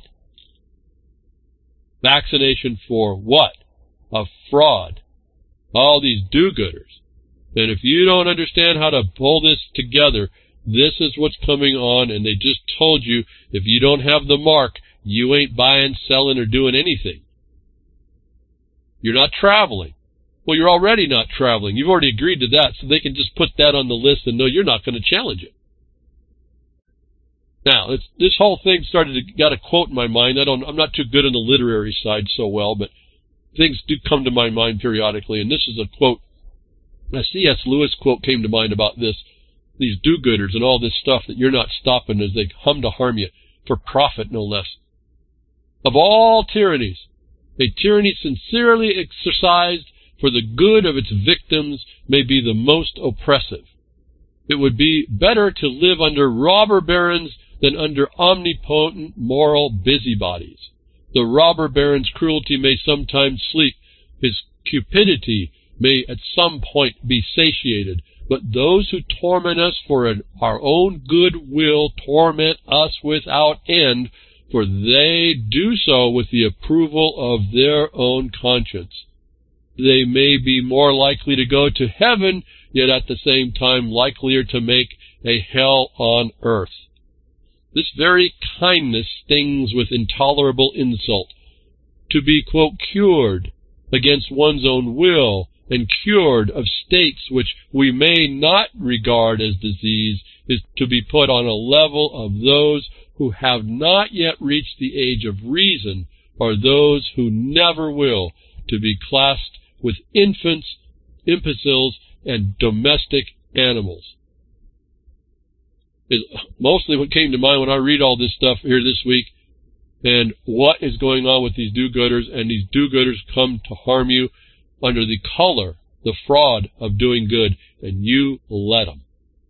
Vaccination for what? A fraud. All these do-gooders. And if you don't understand how to pull this together, this is what's coming on, and they just told you if you don't have the mark, you ain't buying, selling, or doing anything. You're not traveling. Well, you're already not traveling. You've already agreed to that, so they can just put that on the list and know you're not going to challenge it. Now, it's, this whole thing started to got a quote in my mind. I don't, I'm not too good on the literary side so well, but things do come to my mind periodically, and this is a quote. A C S Lewis quote came to mind about this. These do-gooders and all this stuff that you're not stopping as they come to harm you, for profit no less. Of all tyrannies, a tyranny sincerely exercised for the good of its victims may be the most oppressive. It would be better to live under robber barons than under omnipotent moral busybodies. The robber baron's cruelty may sometimes sleep, his cupidity may at some point be satiated, but those who torment us for an, our own good will torment us without end, for they do so with the approval of their own conscience. They may be more likely to go to heaven, yet at the same time likelier to make a hell on earth. This very kindness stings with intolerable insult. To be, quote, cured against one's own will, and cured of states which we may not regard as disease, is to be put on a level of those who have not yet reached the age of reason, or those who never will, to be classed with infants, imbeciles, and domestic animals. Is mostly what came to mind when I read all this stuff here this week, and what is going on with these do-gooders, and these do-gooders come to harm you under the color, the fraud of doing good, and you let them.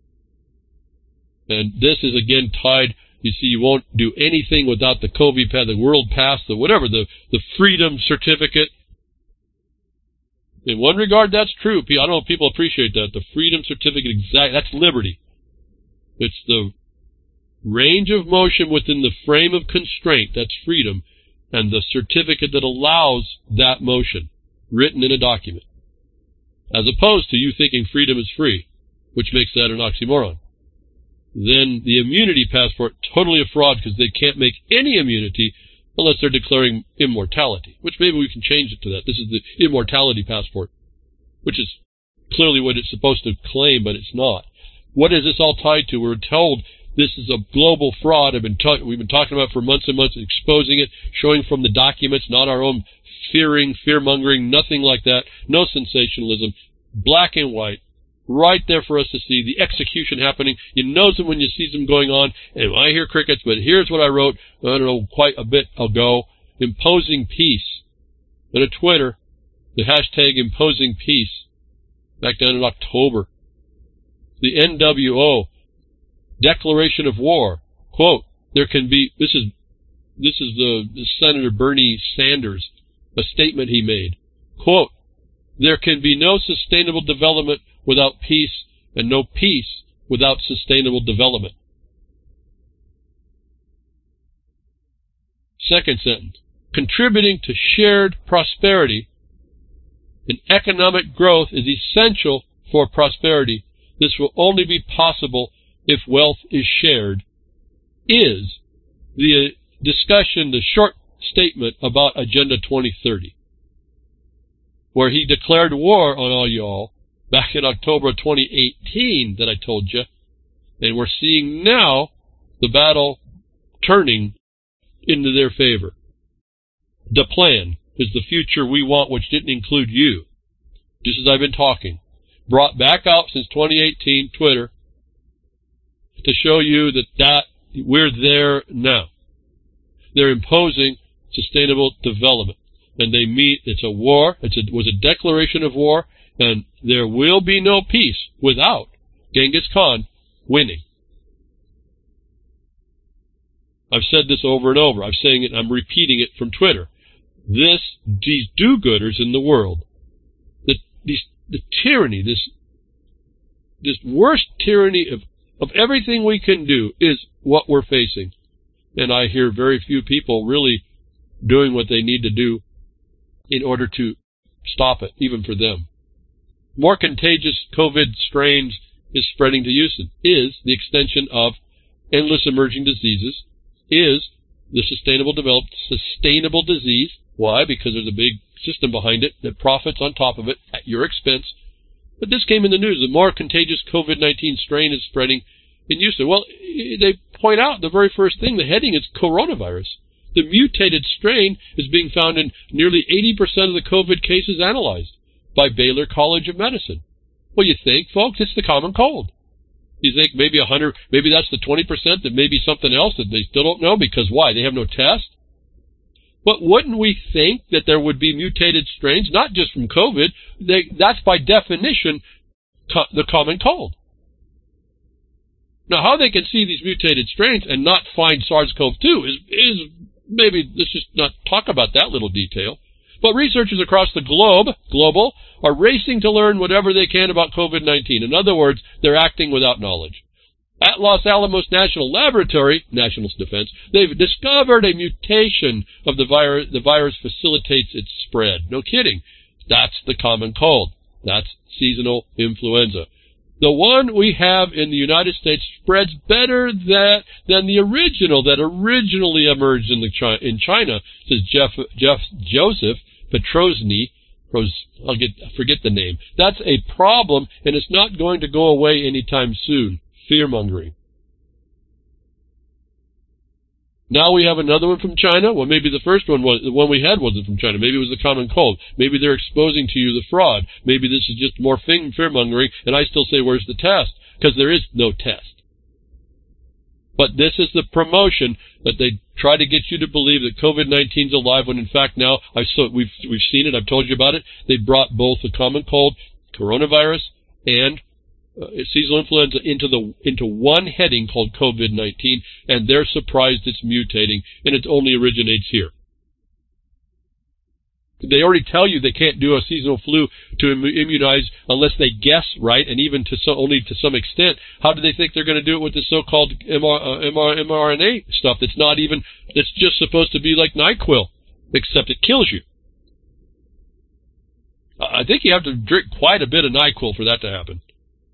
And this is again tied, you see, you won't do anything without the COVID pass, the World Pass, the whatever, the, the Freedom Certificate. In one regard, that's true. I don't know if people appreciate that. The Freedom Certificate, exact, that's liberty. It's the range of motion within the frame of constraint, that's freedom, and the certificate that allows that motion, written in a document, as opposed to you thinking freedom is free, which makes that an oxymoron. Then the immunity passport, totally a fraud, because they can't make any immunity unless they're declaring immortality, which maybe we can change it to that. This is the immortality passport, which is clearly what it's supposed to claim, but it's not. What is this all tied to? We're told this is a global fraud. I've been ta- we've been talking about it for months and months, exposing it, showing from the documents, not our own fearing, fear-mongering, nothing like that. No sensationalism. Black and white. Right there for us to see. The execution happening. You know them when you see them going on. And I hear crickets, but here's what I wrote, I don't know, quite a bit ago. Imposing peace. On a Twitter, the hashtag imposing peace. Back down in October. The N W O. Declaration of war. Quote, there can be, this is, this is the, the Senator Bernie Sanders, a statement he made. Quote, there can be no sustainable development without peace, and no peace without sustainable development. Second sentence, contributing to shared prosperity and economic growth is essential for prosperity. This will only be possible if wealth is shared, is the discussion, the short statement about Agenda twenty thirty, where he declared war on all y'all back in October of twenty eighteen that I told you, and we're seeing now the battle turning into their favor. The plan is the future we want, which didn't include you, just as I've been talking, brought back out since twenty eighteen, Twitter, to show you that, that we're there now. They're imposing sustainable development. and they meet. It's a war. It's a, it was a declaration of war, and there will be no peace without Genghis Khan winning. I've said this over and over. I'm saying it. I'm repeating it from Twitter. This, these do-gooders in the world, the, these, the tyranny, this, this worst tyranny of, of everything we can do is what we're facing. And I hear very few people really doing what they need to do in order to stop it, even for them. More contagious COVID strains is spreading to Houston, is the extension of endless emerging diseases, is the sustainable developed sustainable disease. Why? Because there's a big system behind it that profits on top of it at your expense. But this came in the news. The more contagious COVID nineteen strain is spreading in Houston. Well, they point out the very first thing, the heading is coronavirus. The mutated strain is being found in nearly eighty percent of the COVID cases analyzed by Baylor College of Medicine. Well, you think, folks, it's the common cold. You think maybe a hundred, maybe that's the twenty percent that may be something else that they still don't know because why? They have no test? But wouldn't we think that there would be mutated strains, not just from COVID? They, that's by definition co the common cold. Now, how they can see these mutated strains and not find SARS CoV two is, is maybe, let's just not talk about that little detail. But researchers across the globe, global, are racing to learn whatever they can about COVID nineteen. In other words, they're acting without knowledge. At Los Alamos National Laboratory, National Defense, they've discovered a mutation of the virus. The virus facilitates its spread. No kidding. That's the common cold. That's seasonal influenza. The one we have in the United States spreads better that, than the original that originally emerged in, the Chi in China, says Jeff, Jeff Joseph Petrosny. I'll get, forget the name. That's a problem, and it's not going to go away anytime soon. Fear-mongering. Now we have another one from China. Well, maybe the first one was the one we had wasn't from China. Maybe it was the common cold. Maybe they're exposing to you the fraud. Maybe this is just more fear-mongering, and I still say, where's the test? Because there is no test. But this is the promotion that they try to get you to believe that COVID nineteen is alive, when in fact now I saw we've we've seen it. I've told you about it. They brought both the common cold, coronavirus, and Uh, seasonal influenza into the into one heading called COVID nineteen, and they're surprised it's mutating, and it only originates here. They already tell you they can't do a seasonal flu to Im immunize unless they guess right, and even to so, only to some extent. How do they think they're going to do it with the so-called M R, uh, M R, mRNA stuff that's not even, that's just supposed to be like NyQuil, except it kills you? I think you have to drink quite a bit of NyQuil for that to happen.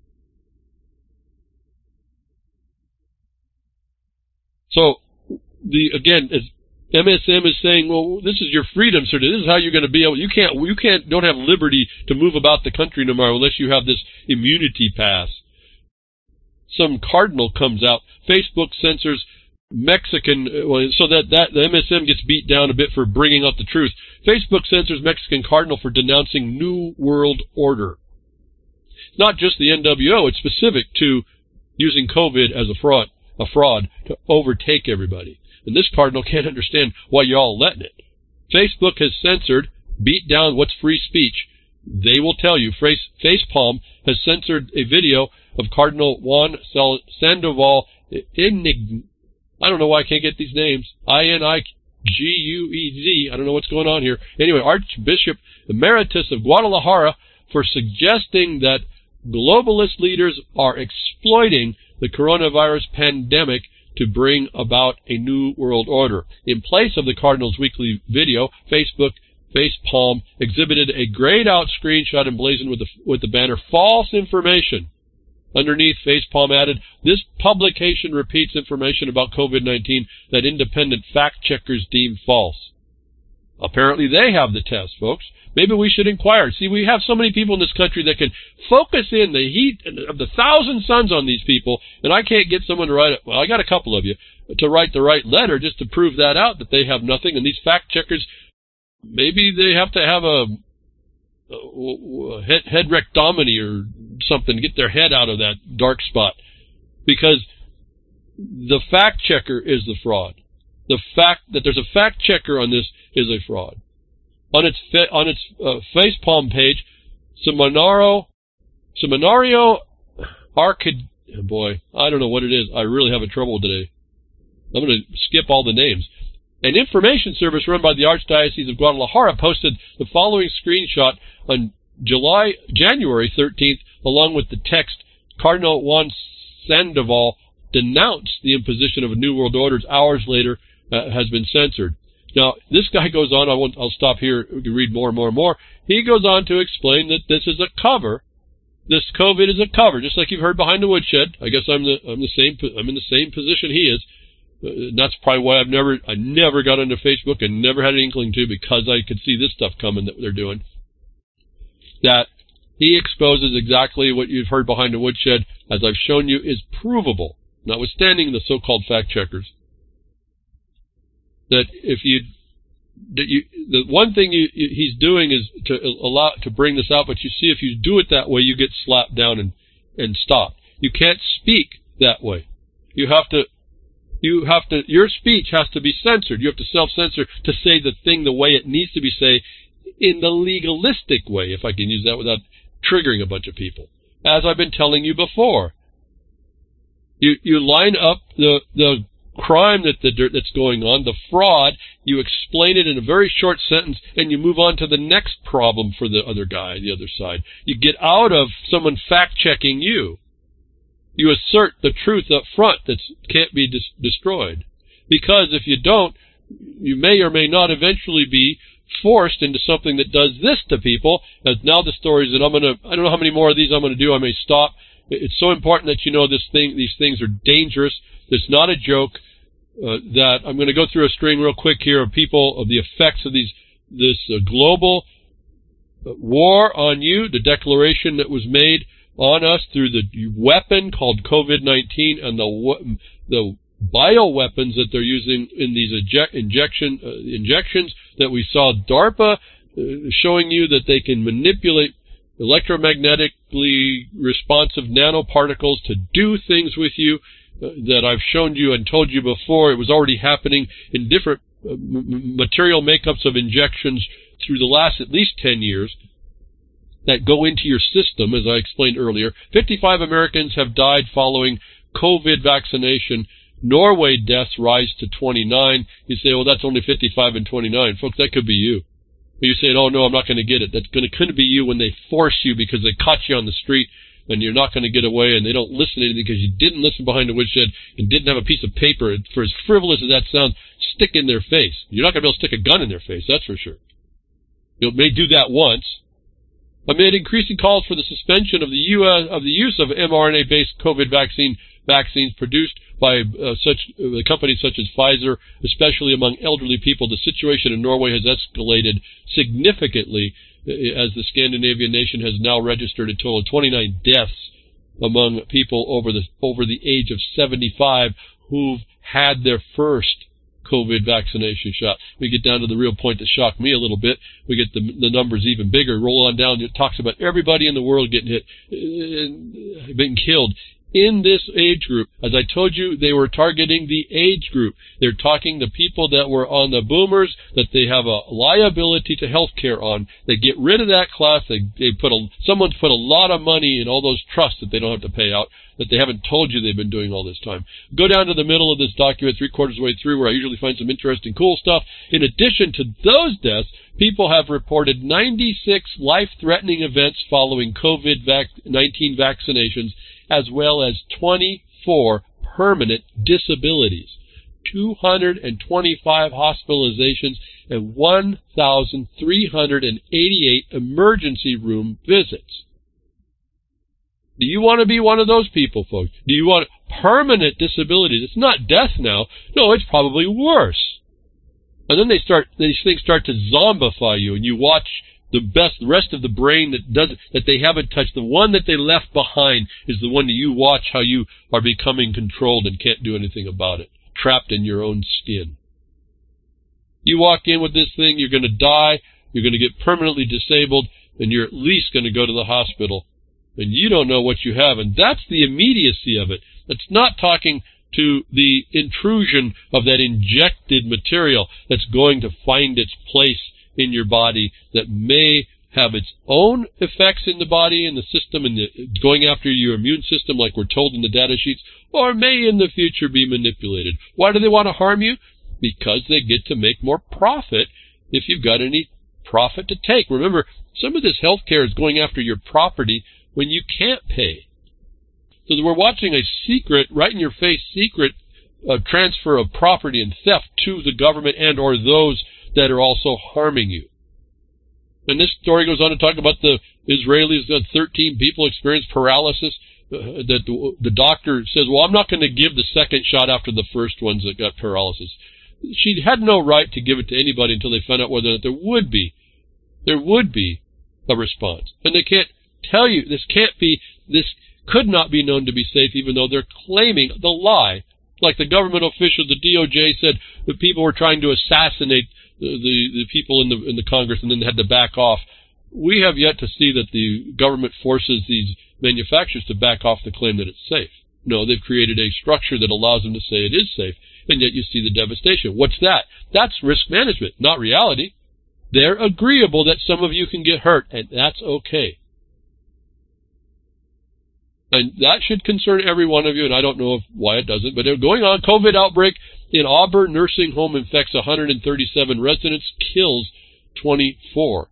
So, the again, as M S M is saying, well, this is your freedom, sir. This is how you're going to be able. You can't. You can't. Don't have liberty to move about the country no more unless you have this immunity pass. Some cardinal comes out. Facebook censors Mexican, well, so that that the M S M gets beat down a bit for bringing out the truth. Facebook censors Mexican cardinal for denouncing New World Order. It's not just the N W O. It's specific to using COVID as a fraud. a fraud to overtake everybody. And this cardinal can't understand why you're all letting it. Facebook has censored, beat down what's free speech. They will tell you. Face, Facepalm has censored a video of Cardinal Juan Sandoval Inig. I don't know why I can't get these names. I N I G U E Z. I don't know what's going on here. Anyway, Archbishop Emeritus of Guadalajara for suggesting that globalist leaders are exploiting the coronavirus pandemic to bring about a new world order. In place of the Cardinal's weekly video, Facebook Facepalm exhibited a grayed out screenshot emblazoned with the, with the banner false information. Underneath, Facepalm added, this publication repeats information about COVID nineteen that independent fact checkers deem false. Apparently they have the test, folks. Maybe we should inquire. See, we have so many people in this country that can focus in the heat of the thousand suns on these people, and I can't get someone to write it. Well, I got a couple of you to write the right letter just to prove that out, that they have nothing. And these fact checkers, maybe they have to have a, a head, head rectomy or something to get their head out of that dark spot, because the fact checker is the fraud. The fact that there's a fact checker on this is a fraud. on its fa- on its uh, facepalm page, Seminario, Seminario Arcad. Boy, I don't know what it is. I really have a trouble today. I'm going to skip all the names. An information service run by the Archdiocese of Guadalajara posted the following screenshot on July January thirteenth, along with the text, Cardinal Juan Sandoval denounced the imposition of a New World Order. Hours later, uh, has been censored. Now, this guy goes on, I won't, I'll stop here, we can read more and more and more. He goes on to explain that this is a cover. This COVID is a cover, just like you've heard behind the woodshed. I guess I'm the, I'm the same, I'm in the same position he is. Uh, that's probably why I've never, I never got into Facebook and never had an inkling to, because I could see this stuff coming that they're doing. That he exposes exactly what you've heard behind the woodshed, as I've shown you, is provable, notwithstanding the so-called fact checkers. That if you, that you, the one thing you, you, he's doing is to allow, to bring this out, but you see if you do it that way, you get slapped down and, and stopped. You can't speak that way. You have to, you have to, your speech has to be censored. You have to self-censor to say the thing the way it needs to be said, in the legalistic way, if I can use that without triggering a bunch of people. As I've been telling you before. You, you line up the, the crime that the, that's going on, the fraud, you explain it in a very short sentence, and you move on to the next problem for the other guy, the other side. You get out of someone fact-checking you. You assert the truth up front that can't be dis- destroyed. Because if you don't, you may or may not eventually be forced into something that does this to people. As now the stories that I'm going to, I don't know how many more of these I'm going to do, I may stop. It's so important that you know this thing, these things are dangerous. It's not a joke. Uh, that I'm going to go through a string real quick here of people, of the effects of these, this uh, global war on you, the declaration that was made on us through the weapon called COVID nineteen and the, the bioweapons that they're using in these eject, injection, uh, injections that we saw DARPA uh, showing you that they can manipulate electromagnetically responsive nanoparticles to do things with you uh, that I've shown you and told you before. It was already happening in different uh, m- material makeups of injections through the last at least ten years that go into your system, as I explained earlier. fifty-five Americans have died following COVID vaccination. Norway deaths rise to twenty-nine. You say, well, that's only fifty-five and twenty-nine. Folks, that could be you. You say, oh, no, I'm not going to get it. That's going to couldn't be you when they force you because they caught you on the street and you're not going to get away, and they don't listen to anything because you didn't listen behind the woodshed and didn't have a piece of paper, for as frivolous as that sounds, stick in their face. You're not going to be able to stick a gun in their face, that's for sure. You may do that once. Amid increasing calls for the suspension of the U S of the use of mRNA-based COVID vaccine vaccines produced by uh, such uh, companies such as Pfizer, especially among elderly people, the situation in Norway has escalated significantly, uh, as the Scandinavian nation has now registered a total of twenty-nine deaths among people over the over the age of seventy-five who've had their first COVID vaccination shot. We get down to the real point that shocked me a little bit. We get the, the numbers even bigger. Roll on down. It talks about everybody in the world getting hit, uh, being killed. In this age group, as I told you, they were targeting the age group. They're talking the people that were on the boomers, that they have a liability to health care on. They get rid of that class. They, they put a, someone's put a lot of money in all those trusts that they don't have to pay out, that they haven't told you they've been doing all this time. Go down to the middle of this document, three quarters of the way through, where I usually find some interesting, cool stuff. In addition to those deaths, people have reported ninety-six life-threatening events following COVID nineteen vaccinations, as well as twenty-four permanent disabilities, two hundred twenty-five hospitalizations, and one thousand three hundred eighty-eight emergency room visits. Do you want to be one of those people, folks? Do you want permanent disabilities? It's not death now. No, it's probably worse. And then they start, these things start to zombify you, and you watch the best, the rest of the brain that doesn't, that they haven't touched. The one that they left behind is the one that you watch how you are becoming controlled and can't do anything about it, trapped in your own skin. You walk in with this thing, you're going to die, you're going to get permanently disabled, and you're at least going to go to the hospital. And you don't know what you have, and that's the immediacy of it. It's not talking to the intrusion of that injected material that's going to find its place in your body that may have its own effects in the body and the system and the, going after your immune system like we're told in the data sheets, or may in the future be manipulated. Why do they want to harm you? Because they get to make more profit if you've got any profit to take. Remember, some of this health care is going after your property when you can't pay. So we're watching a secret, right in your face, secret uh, transfer of property and theft to the government and or those that are also harming you. And this story goes on to talk about the Israelis that thirteen people experienced paralysis. Uh, that the, the doctor says, well, I'm not going to give the second shot after the first ones that got paralysis. She had no right to give it to anybody until they found out whether or not there would be, there would be a response. And they can't tell you, this can't be, this could not be known to be safe, even though they're claiming the lie. Like the government official, the D O J said that people were trying to assassinate the, the, the people in the, in the Congress and then had to back off. We have yet to see that the government forces these manufacturers to back off the claim that it's safe. No, they've created a structure that allows them to say it is safe, and yet you see the devastation. What's that? That's risk management, not reality. They're agreeable that some of you can get hurt, and that's okay. And that should concern every one of you, and I don't know if, why it doesn't, but they're going on. COVID outbreak in Auburn nursing home infects one hundred thirty-seven residents, kills twenty-four.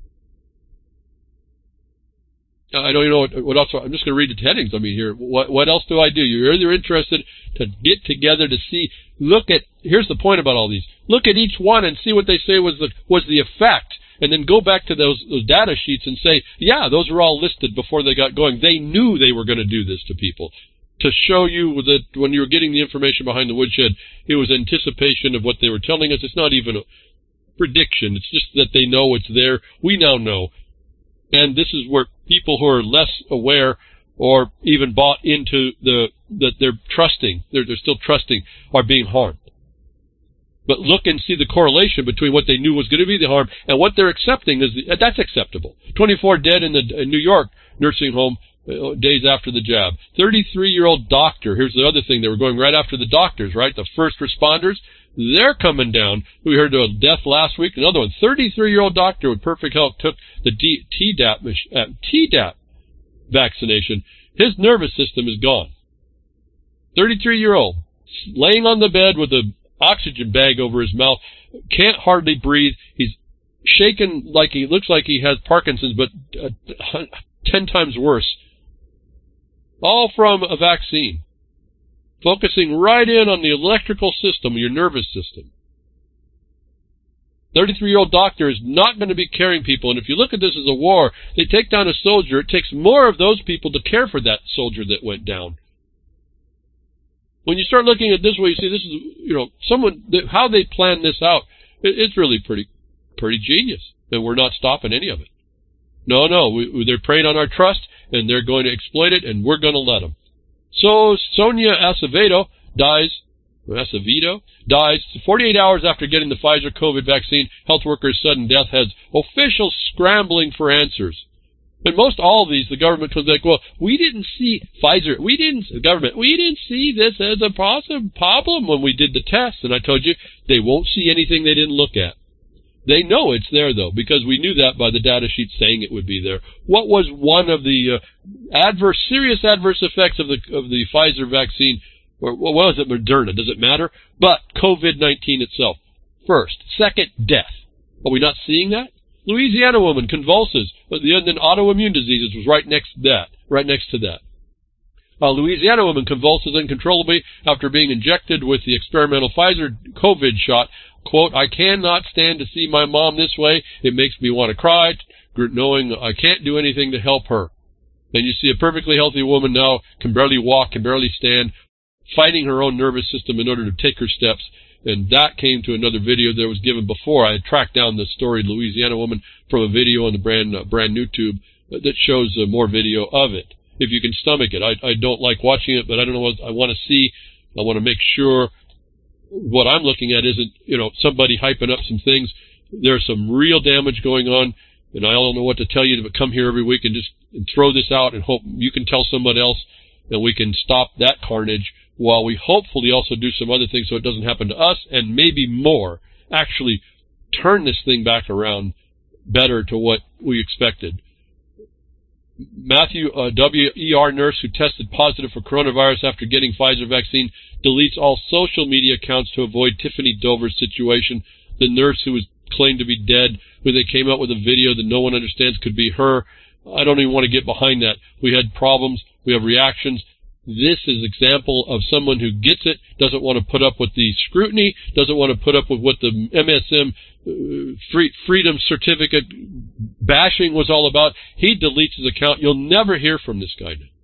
I don't even know what, what else. I'm just going to read the headings. I mean, here, what, what else do I do? You're either interested to get together to see, look at, here's the point about all these. Look at each one and see what they say was the, was the effect. And then go back to those, those data sheets and say, yeah, those were all listed before they got going. They knew they were going to do this to people. To show you that when you were getting the information behind the woodshed, it was anticipation of what they were telling us. It's not even a prediction. It's just that they know it's there. We now know. And this is where people who are less aware or even bought into the, that they're trusting, they're, they're still trusting, are being harmed. But look and see the correlation between what they knew was going to be the harm and what they're accepting is the, that's acceptable. twenty-four dead in the in New York nursing home uh, days after the jab. thirty-three-year-old doctor. Here's the other thing. They were going right after the doctors, right? The first responders. They're coming down. We heard of a death last week. Another one. thirty-three-year-old doctor with perfect health took the D- Tdap, uh, Tdap vaccination. His nervous system is gone. thirty-three-year-old laying on the bed with a oxygen bag over his mouth, can't hardly breathe. He's shaken like he looks like he has Parkinson's, but uh, ten times worse. All from a vaccine. Focusing right in on the electrical system, your nervous system. thirty-three-year-old doctor is not going to be caring people, and if you look at this as a war, they take down a soldier, it takes more of those people to care for that soldier that went down. When you start looking at this way, you see this is, you know, someone, how they plan this out, it's really pretty, pretty genius, and we're not stopping any of it. No, no, we, they're preying on our trust, and they're going to exploit it, and we're going to let them. So Sonia Acevedo dies, Acevedo dies forty-eight hours after getting the Pfizer COVID vaccine. Health worker's sudden death has officials scrambling for answers. And most all of these, the government comes like, well, we didn't see Pfizer, we didn't, the government, we didn't see this as a possible problem when we did the test. And I told you, they won't see anything they didn't look at. They know it's there, though, because we knew that by the data sheet saying it would be there. What was one of the uh, adverse, serious adverse effects of the of the Pfizer vaccine, or what was it, Moderna? Does it matter? But COVID nineteen itself. First. Second, death. Are we not seeing that? Louisiana woman convulses, but the then autoimmune diseases was right next to that. Right next to that. A Louisiana woman convulses uncontrollably after being injected with the experimental Pfizer COVID shot. Quote, I cannot stand to see my mom this way. It makes me want to cry, knowing I can't do anything to help her. And you see a perfectly healthy woman now, can barely walk, can barely stand, fighting her own nervous system in order to take her steps. And that came to another video that was given before. I had tracked down the story, Louisiana woman, from a video on the brand uh, brand new tube that shows uh, more video of it. If you can stomach it. I, I don't like watching it, but I don't know what I want to see. I want to make sure what I'm looking at isn't, you know, somebody hyping up some things. There's some real damage going on, and I don't know what to tell you, but come here every week and just and throw this out and hope you can tell somebody else, and we can stop that carnage while we hopefully also do some other things so it doesn't happen to us, and maybe more. Actually, turn this thing back around better to what we expected. Matthew, a W E R nurse who tested positive for coronavirus after getting Pfizer vaccine, deletes all social media accounts to avoid Tiffany Dover's situation. The nurse who was claimed to be dead, who they came out with a video that no one understands could be her. I don't even want to get behind that. We had problems. We have reactions. This is an example of someone who gets it, doesn't want to put up with the scrutiny, doesn't want to put up with what the M S M uh, free, Freedom Certificate bashing was all about. He deletes his account. You'll never hear from this guy now.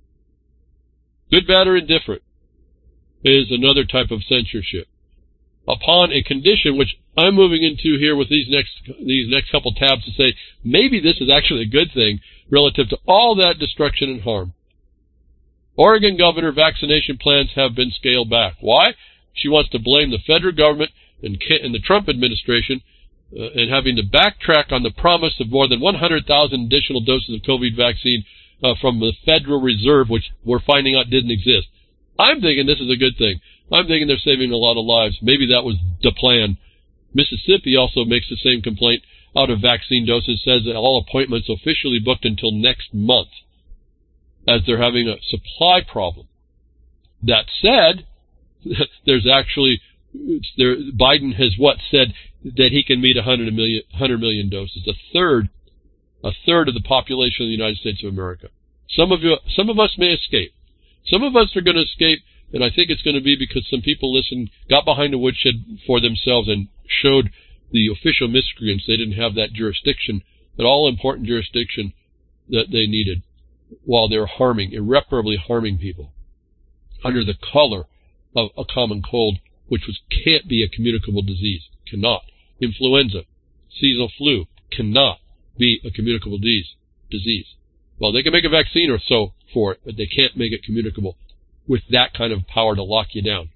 Good, bad, or indifferent is another type of censorship. Upon a condition, which I'm moving into here with these next these next couple tabs to say, maybe this is actually a good thing relative to all that destruction and harm. Oregon governor vaccination plans have been scaled back. Why? She wants to blame the federal government and, and the Trump administration uh, and having to backtrack on the promise of more than one hundred thousand additional doses of COVID vaccine uh, from the Federal Reserve, which we're finding out didn't exist. I'm thinking this is a good thing. I'm thinking they're saving a lot of lives. Maybe that was the plan. Mississippi also makes the same complaint out of vaccine doses, says that all appointments officially booked until next month, as they're having a supply problem. That said, there's actually, there, Biden has what said that he can meet one hundred million, one hundred million doses, a third, a third of the population of the United States of America. Some of you, some of us may escape. Some of us are going to escape, and I think it's going to be because some people listened, got behind the woodshed for themselves, and showed the official miscreants they didn't have that jurisdiction, that all-important jurisdiction that they needed, while they're harming, irreparably harming people under the color of a common cold, which was can't be a communicable disease. Cannot. Influenza, seasonal flu, cannot be a communicable disease. disease. Well, they can make a vaccine or so for it, but they can't make it communicable with that kind of power to lock you down.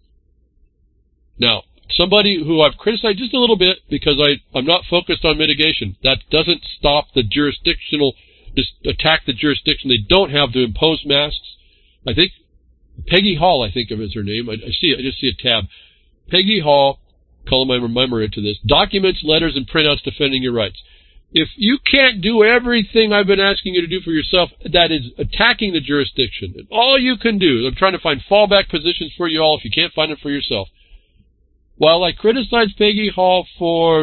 Now, somebody who I've criticized just a little bit because I, I'm not focused on mitigation, that doesn't stop the jurisdictional, just attack the jurisdiction they don't have to impose masks. I think Peggy Hall, I think of is her name. I, I see, I just see a tab. Peggy Hall, call my remember to this, documents, letters, and printouts defending your rights. If you can't do everything I've been asking you to do for yourself, that is attacking the jurisdiction. And all you can do, I'm trying to find fallback positions for you all if you can't find it for yourself. While I criticize Peggy Hall for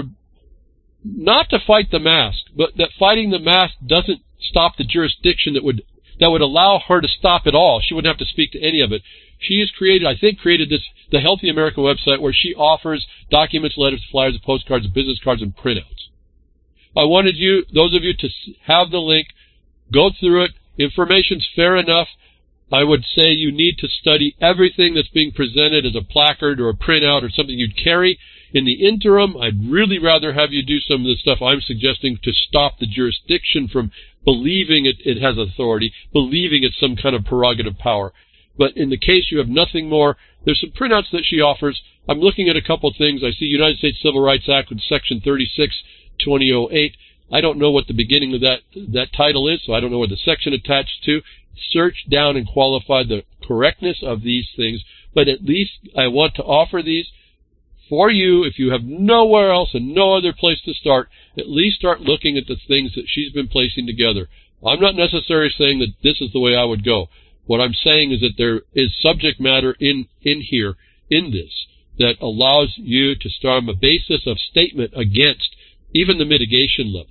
not to fight the mask, but that fighting the mask doesn't stop the jurisdiction that would that would allow her to stop it all. She wouldn't have to speak to any of it. She has created, I think, created this the Healthy America website where she offers documents, letters, flyers, postcards, business cards, and printouts. I wanted you, those of you, to have the link, go through it. Information's fair enough. I would say you need to study everything that's being presented as a placard or a printout or something you'd carry. In the interim, I'd really rather have you do some of the stuff I'm suggesting to stop the jurisdiction from believing it, it has authority, believing it's some kind of prerogative power. But in the case you have nothing more, there's some printouts that she offers. I'm looking at a couple things. I see United States Civil Rights Act with Section thirty-six, twenty oh eight. I don't know what the beginning of that that title is, so I don't know where the section attached to. Search down and qualify the correctness of these things, but at least I want to offer these for you. If you have nowhere else and no other place to start, at least start looking at the things that she's been placing together. I'm not necessarily saying that this is the way I would go. What I'm saying is that there is subject matter in, in here, in this, that allows you to start on a basis of statement against even the mitigation levels.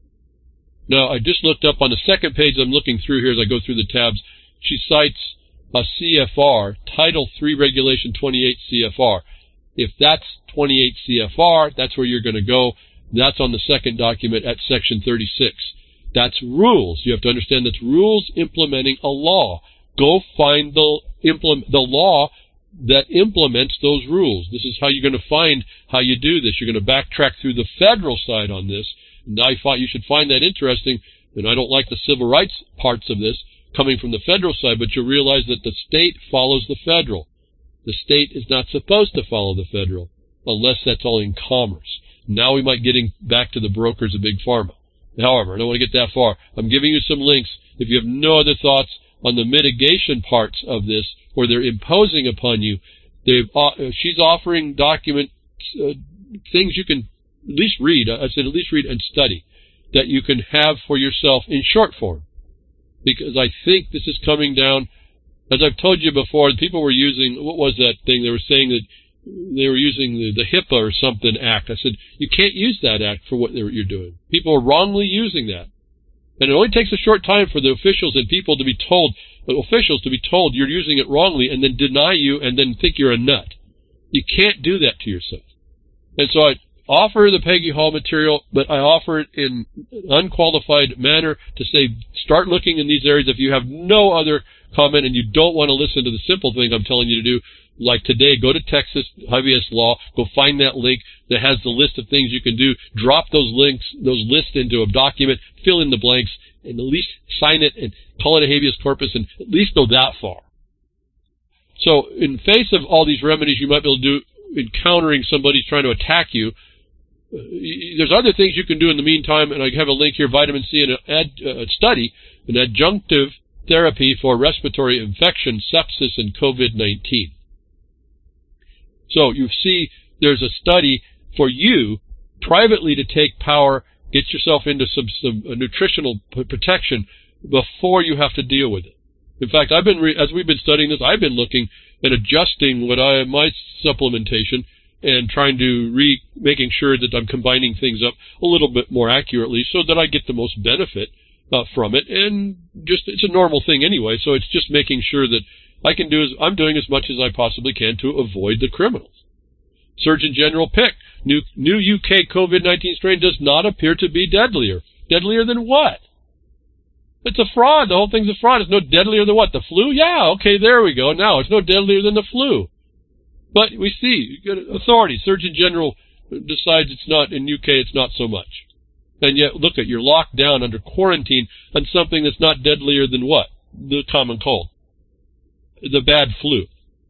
Now, I just looked up on the second page I'm looking through here as I go through the tabs. She cites a C F R, Title three Regulation twenty-eight C F R. If that's twenty-eight C F R, that's where you're going to go. That's on the second document at Section thirty-six. That's rules. You have to understand that's rules implementing a law. Go find the implement the law that implements those rules. This is how you're going to find how you do this. You're going to backtrack through the federal side on this. And I thought you should find that interesting, and I don't like the civil rights parts of this coming from the federal side, but you'll realize that the state follows the federal. The state is not supposed to follow the federal, unless that's all in commerce. Now we might getting back to the brokers of Big Pharma. However, I don't want to get that far. I'm giving you some links. If you have no other thoughts on the mitigation parts of this, where they're imposing upon you, they've, uh, she's offering document uh, things you can at least read, I said at least read and study, that you can have for yourself in short form. Because I think this is coming down, as I've told you before, people were using, what was that thing? They were saying that they were using the, the HIPAA or something act. I said, you can't use that act for what you're doing. People are wrongly using that. And it only takes a short time for the officials and people to be told, the officials to be told you're using it wrongly and then deny you and then think you're a nut. You can't do that to yourself. And so I offer the Peggy Hall material, but I offer it in an unqualified manner to say, start looking in these areas. If you have no other comment and you don't want to listen to the simple thing I'm telling you to do, like today, go to Texas I B S Law, go find that link that has the list of things you can do, drop those links, those lists into a document, fill in the blanks, and at least sign it and call it a habeas corpus and at least go that far. So in face of all these remedies you might be able to do encountering somebody trying to attack you, uh, there's other things you can do in the meantime, and I have a link here, vitamin C, and an ad, uh, study, an adjunctive therapy for respiratory infection, sepsis, and COVID nineteen. So you see there's a study for you privately to take power, get yourself into some, some uh, nutritional p- protection before you have to deal with it. In fact, I've been re- as we've been studying this, I've been looking and adjusting what I my supplementation and trying to re making sure that I'm combining things up a little bit more accurately so that I get the most benefit uh, from it. And just it's a normal thing anyway, so it's just making sure that I can do as I'm doing as much as I possibly can to avoid the criminals. Surgeon General pick new new U K COVID nineteen strain does not appear to be deadlier. Deadlier than what? It's a fraud. The whole thing's a fraud. It's no deadlier than what? The flu? Yeah, okay, there we go. Now, it's no deadlier than the flu. But we see, authority, Surgeon General decides it's not, in U K it's not so much. And yet, look at, you're locked down under quarantine on something that's not deadlier than what? The common cold. The bad flu.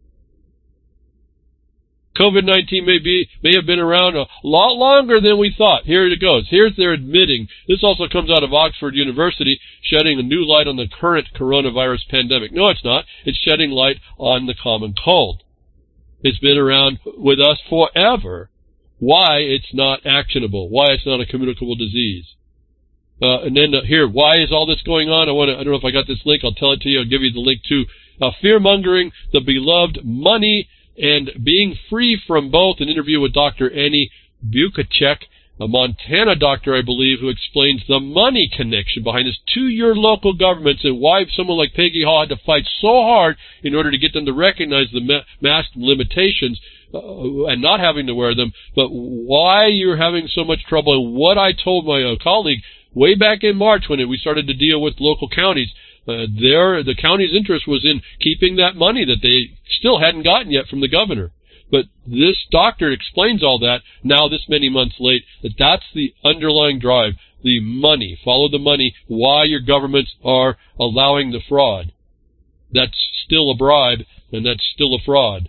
COVID nineteen may be may have been around a lot longer than we thought. Here it goes. Here's their admitting. This also comes out of Oxford University, shedding a new light on the current coronavirus pandemic. No, it's not. It's shedding light on the common cold. It's been around with us forever. Why it's not actionable. Why it's not a communicable disease. Uh, and then uh, here, why is all this going on? I want to. I don't know if I got this link. I'll tell it to you. I'll give you the link to uh, fear-mongering, the beloved money, and being free from both. An interview with Doctor Annie Bukacek, a Montana doctor, I believe, who explains the money connection behind this to your local governments and why someone like Peggy Hall had to fight so hard in order to get them to recognize the ma- mask limitations uh, and not having to wear them, but why you're having so much trouble. And what I told my uh, colleague way back in March when we started to deal with local counties, Uh, their, the county's interest was in keeping that money that they still hadn't gotten yet from the governor. But this doctor explains all that now this many months late, that that's the underlying drive, the money. Follow the money, why your governments are allowing the fraud. That's still a bribe, and that's still a fraud.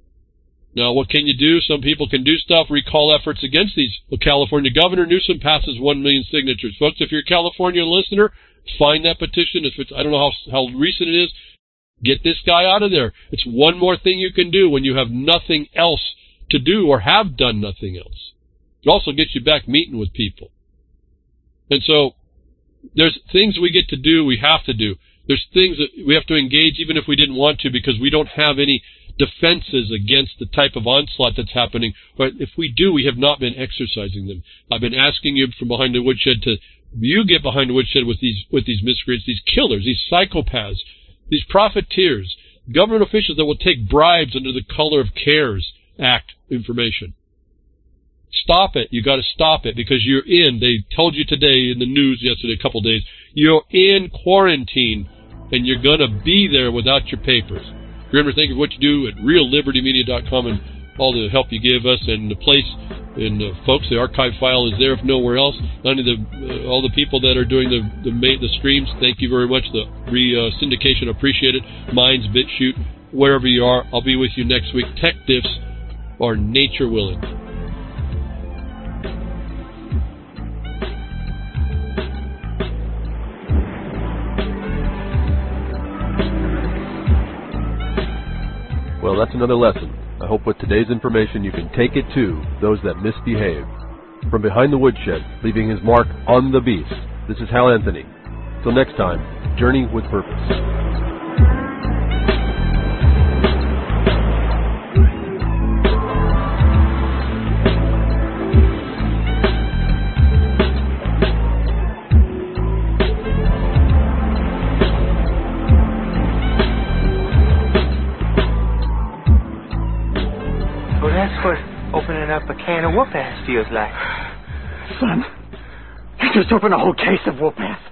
Now, what can you do? Some people can do stuff, recall efforts against these. The California Governor Newsom passes one million signatures. Folks, if you're a California listener, find that petition. If it's, I don't know how, how recent it is. Get this guy out of there. It's one more thing you can do when you have nothing else to do or have done nothing else. It also gets you back meeting with people. And so there's things we get to do, we have to do. There's things that we have to engage even if we didn't want to because we don't have any defenses against the type of onslaught that's happening. But if we do, we have not been exercising them. I've been asking you from behind the woodshed to you get behind the woodshed with these with these miscreants, these killers, these psychopaths, these profiteers, government officials that will take bribes under the Color of Cares Act information. Stop it. You got to stop it because you're in. They told you today in the news yesterday, a couple of days, you're in quarantine and you're going to be there without your papers. Remember, thank you for what you do at real liberty media dot com and all the help you give us, and the place, and uh, folks, the archive file is there if nowhere else. None of the, uh, all the people that are doing the the, the streams, thank you very much. The re-syndication, uh, appreciate it. Minds, BitChute, wherever you are. I'll be with you next week. Tech Diffs or nature willing. Well, that's another lesson. I hope with today's information you can take it to those that misbehave. From behind the woodshed, leaving his mark on the beast, this is Hal Anthony. Till next time, journey with purpose. Opening up a can of whoop-ass feels like. Son, you just opened a whole case of whoop-ass.